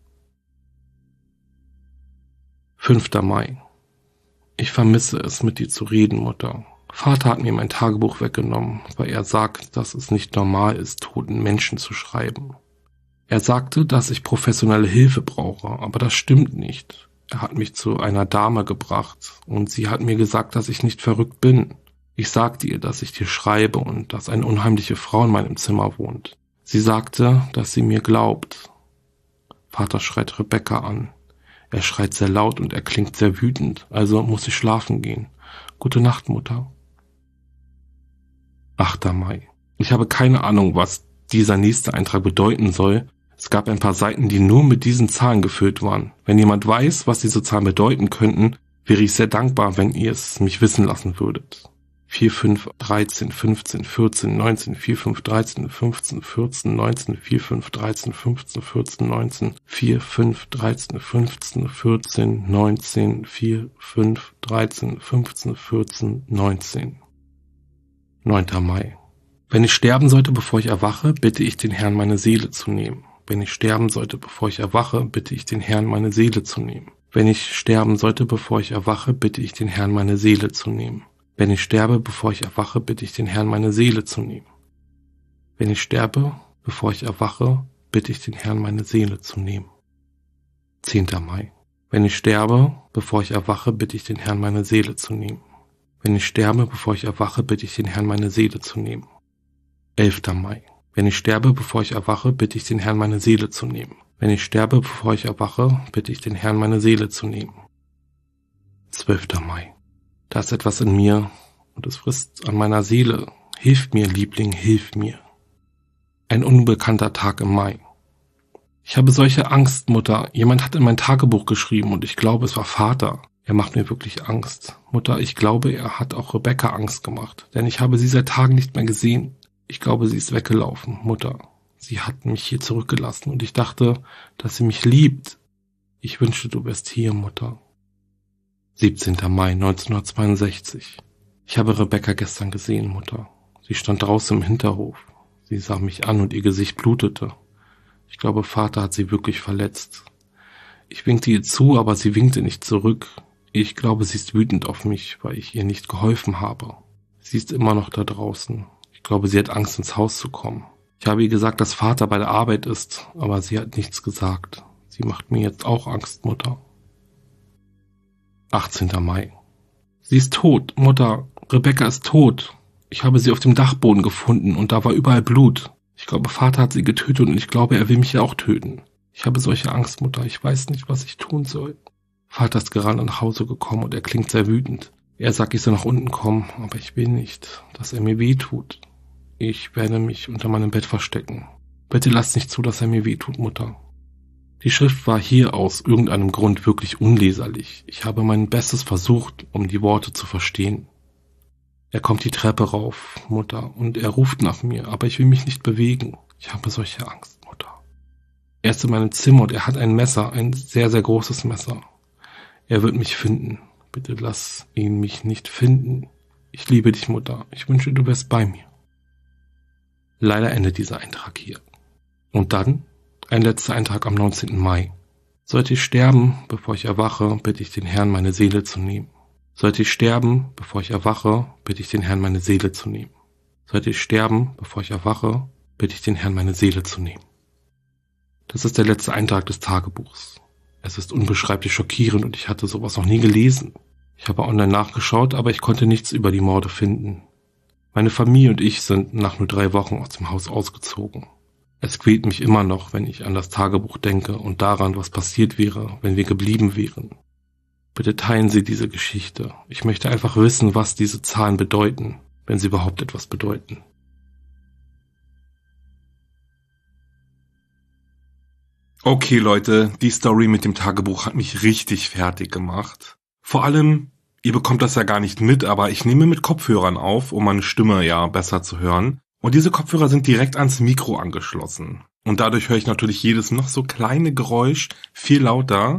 5. Mai. Ich vermisse es, mit dir zu reden, Mutter. Vater hat mir mein Tagebuch weggenommen, weil er sagt, dass es nicht normal ist, toten Menschen zu schreiben. Er sagte, dass ich professionelle Hilfe brauche, aber das stimmt nicht. Er hat mich zu einer Dame gebracht und sie hat mir gesagt, dass ich nicht verrückt bin. Ich sagte ihr, dass ich dir schreibe und dass eine unheimliche Frau in meinem Zimmer wohnt. Sie sagte, dass sie mir glaubt. Vater schreit Rebecca an. Er schreit sehr laut und er klingt sehr wütend, also muss ich schlafen gehen. Gute Nacht, Mutter. 8. Mai. Ich habe keine Ahnung, was dieser nächste Eintrag bedeuten soll. Es gab ein paar Seiten, die nur mit diesen Zahlen gefüllt waren. Wenn jemand weiß, was diese Zahlen bedeuten könnten, wäre ich sehr dankbar, wenn ihr es mich wissen lassen würdet. 4, 5, 13, 15, 14, 19, 4, 5, 13, 15, 14, 19, 4, 5, 13, 15, 14, 19, 4, 5, 13, 15, 14, 19, 4, 5, 13, 15, 14, 19. 9. Mai. Wenn ich sterben sollte, bevor ich erwache, bitte ich den Herrn, meine Seele zu nehmen. Wenn ich sterben sollte, bevor ich erwache, bitte ich den Herrn, meine Seele zu nehmen. Wenn ich sterben sollte, bevor ich erwache, bitte ich den Herrn, meine Seele zu nehmen. Wenn ich sterbe, bevor ich erwache, bitte ich den Herrn, meine Seele zu nehmen. Wenn ich sterbe, bevor ich erwache, bitte ich den Herrn, meine Seele zu nehmen. 10. Mai. Wenn ich sterbe, bevor ich erwache, bitte ich den Herrn, meine Seele zu nehmen. Wenn ich sterbe, bevor ich erwache, bitte ich den Herrn, meine Seele zu nehmen. 11. Mai. Wenn ich sterbe, bevor ich erwache, bitte ich den Herrn, meine Seele zu nehmen. Wenn ich sterbe, bevor ich erwache, bitte ich den Herrn, meine Seele zu nehmen. 12. Mai. Da ist etwas in mir und es frisst an meiner Seele. Hilf mir, Liebling, hilf mir. Ein unbekannter Tag im Mai. Ich habe solche Angst, Mutter. Jemand hat in mein Tagebuch geschrieben und ich glaube, es war Vater. Er macht mir wirklich Angst. Mutter, ich glaube, er hat auch Rebecca Angst gemacht, denn ich habe sie seit Tagen nicht mehr gesehen. Ich glaube, sie ist weggelaufen, Mutter. Sie hat mich hier zurückgelassen und ich dachte, dass sie mich liebt. Ich wünschte, du wärst hier, Mutter. 17. Mai 1962. Ich habe Rebecca gestern gesehen, Mutter. Sie stand draußen im Hinterhof. Sie sah mich an und ihr Gesicht blutete. Ich glaube, Vater hat sie wirklich verletzt. Ich winkte ihr zu, aber sie winkte nicht zurück. Ich glaube, sie ist wütend auf mich, weil ich ihr nicht geholfen habe. Sie ist immer noch da draußen. Ich glaube, sie hat Angst, ins Haus zu kommen. Ich habe ihr gesagt, dass Vater bei der Arbeit ist, aber sie hat nichts gesagt. Sie macht mir jetzt auch Angst, Mutter. 18. Mai. Sie ist tot, Mutter. Rebecca ist tot. Ich habe sie auf dem Dachboden gefunden und da war überall Blut. Ich glaube, Vater hat sie getötet und ich glaube, er will mich ja auch töten. Ich habe solche Angst, Mutter. Ich weiß nicht, was ich tun soll. Vater ist gerade nach Hause gekommen und er klingt sehr wütend. Er sagt, ich soll nach unten kommen, aber ich will nicht, dass er mir wehtut. Ich werde mich unter meinem Bett verstecken. Bitte lasst nicht zu, dass er mir wehtut, Mutter. Die Schrift war hier aus irgendeinem Grund wirklich unleserlich. Ich habe mein Bestes versucht, um die Worte zu verstehen. Er kommt die Treppe rauf, Mutter, und er ruft nach mir, aber ich will mich nicht bewegen. Ich habe solche Angst, Mutter. Er ist in meinem Zimmer und er hat ein Messer, ein sehr, sehr großes Messer. Er wird mich finden. Bitte lass ihn mich nicht finden. Ich liebe dich, Mutter. Ich wünsche, du wärst bei mir. Leider endet dieser Eintrag hier. Und dann ein letzter Eintrag am 19. Mai. Sollte ich sterben, bevor ich erwache, bitte ich den Herrn, meine Seele zu nehmen. Sollte ich sterben, bevor ich erwache, bitte ich den Herrn, meine Seele zu nehmen. Sollte ich sterben, bevor ich erwache, bitte ich den Herrn, meine Seele zu nehmen. Das ist der letzte Eintrag des Tagebuchs. Es ist unbeschreiblich schockierend und ich hatte sowas noch nie gelesen. Ich habe online nachgeschaut, aber ich konnte nichts über die Morde finden. Meine Familie und ich sind nach nur 3 Wochen aus dem Haus ausgezogen. Es quält mich immer noch, wenn ich an das Tagebuch denke und daran, was passiert wäre, wenn wir geblieben wären. Bitte teilen Sie diese Geschichte. Ich möchte einfach wissen, was diese Zahlen bedeuten, wenn sie überhaupt etwas bedeuten. Okay, Leute, die Story mit dem Tagebuch hat mich richtig fertig gemacht. Vor allem, ihr bekommt das ja gar nicht mit, aber ich nehme mit Kopfhörern auf, um meine Stimme ja besser zu hören. Und diese Kopfhörer sind direkt ans Mikro angeschlossen. Und dadurch höre ich natürlich jedes noch so kleine Geräusch viel lauter.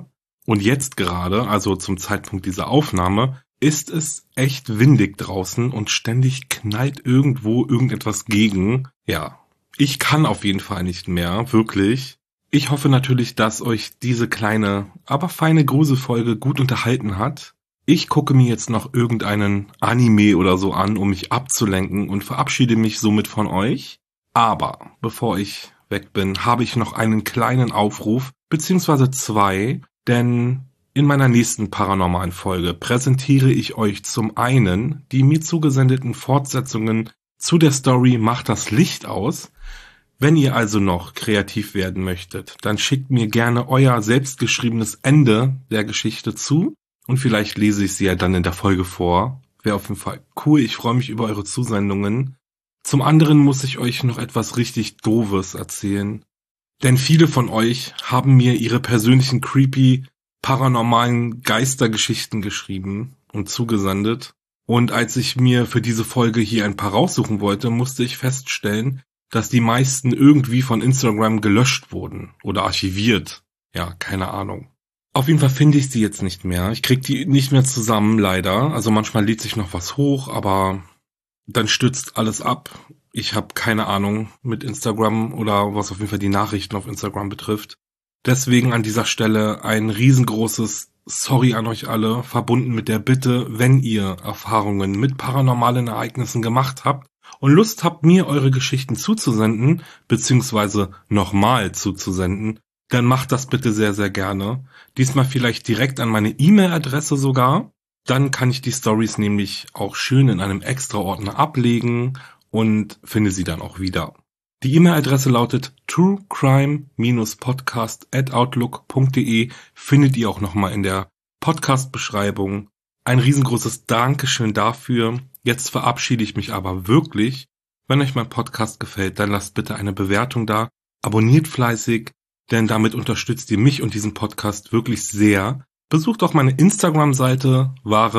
Und jetzt gerade, also zum Zeitpunkt dieser Aufnahme, ist es echt windig draußen und ständig knallt irgendwo irgendetwas gegen. Ja, ich kann auf jeden Fall nicht mehr, wirklich. Ich hoffe natürlich, dass euch diese kleine, aber feine Gruselfolge gut unterhalten hat. Ich gucke mir jetzt noch irgendeinen Anime oder so an, um mich abzulenken und verabschiede mich somit von euch. Aber bevor ich weg bin, habe ich noch einen kleinen Aufruf, beziehungsweise zwei, denn in meiner nächsten paranormalen Folge präsentiere ich euch zum einen die mir zugesendeten Fortsetzungen zu der Story Macht das Licht aus. Wenn ihr also noch kreativ werden möchtet, dann schickt mir gerne euer selbstgeschriebenes Ende der Geschichte zu und vielleicht lese ich sie ja dann in der Folge vor. Wäre auf jeden Fall cool, ich freue mich über eure Zusendungen. Zum anderen muss ich euch noch etwas richtig Doofes erzählen, denn viele von euch haben mir ihre persönlichen creepy, paranormalen Geistergeschichten geschrieben und zugesendet. Und als ich mir für diese Folge hier ein paar raussuchen wollte, musste ich feststellen, dass die meisten irgendwie von Instagram gelöscht wurden oder archiviert. Ja, keine Ahnung. Auf jeden Fall finde ich sie jetzt nicht mehr. Ich krieg die nicht mehr zusammen, leider. Also manchmal lädt sich noch was hoch, aber dann stürzt alles ab. Ich habe keine Ahnung mit Instagram oder was auf jeden Fall die Nachrichten auf Instagram betrifft. Deswegen an dieser Stelle ein riesengroßes Sorry an euch alle, verbunden mit der Bitte, wenn ihr Erfahrungen mit paranormalen Ereignissen gemacht habt, und Lust habt, mir eure Geschichten zuzusenden, beziehungsweise nochmal zuzusenden, dann macht das bitte sehr, sehr gerne. Diesmal vielleicht direkt an meine E-Mail-Adresse sogar. Dann kann ich die Stories nämlich auch schön in einem Extra-Ordner ablegen und finde sie dann auch wieder. Die E-Mail-Adresse lautet truecrime-podcast@outlook.de, findet ihr auch nochmal in der Podcast-Beschreibung. Ein riesengroßes Dankeschön dafür. Jetzt verabschiede ich mich aber wirklich. Wenn euch mein Podcast gefällt, dann lasst bitte eine Bewertung da. Abonniert fleißig, denn damit unterstützt ihr mich und diesen Podcast wirklich sehr. Besucht auch meine Instagram-Seite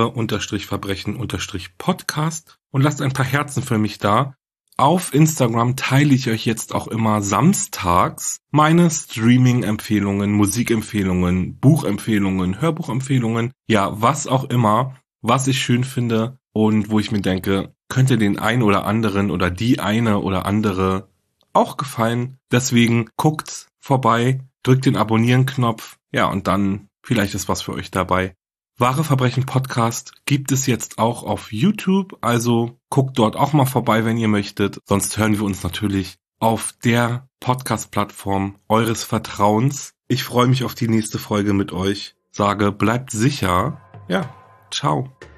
wahre-verbrechen-podcast und lasst ein paar Herzen für mich da. Auf Instagram teile ich euch jetzt auch immer samstags meine Streaming-Empfehlungen, Musikempfehlungen, Buchempfehlungen, Hörbuchempfehlungen, ja, was auch immer, was ich schön finde und wo ich mir denke, könnte den einen oder anderen oder die eine oder andere auch gefallen. Deswegen guckt vorbei, drückt den Abonnieren-Knopf, ja, und dann vielleicht ist was für euch dabei. Wahre Verbrechen Podcast gibt es jetzt auch auf YouTube, also guckt dort auch mal vorbei, wenn ihr möchtet. Sonst hören wir uns natürlich auf der Podcast-Plattform eures Vertrauens. Ich freue mich auf die nächste Folge mit euch. Sage, bleibt sicher. Ja, ciao.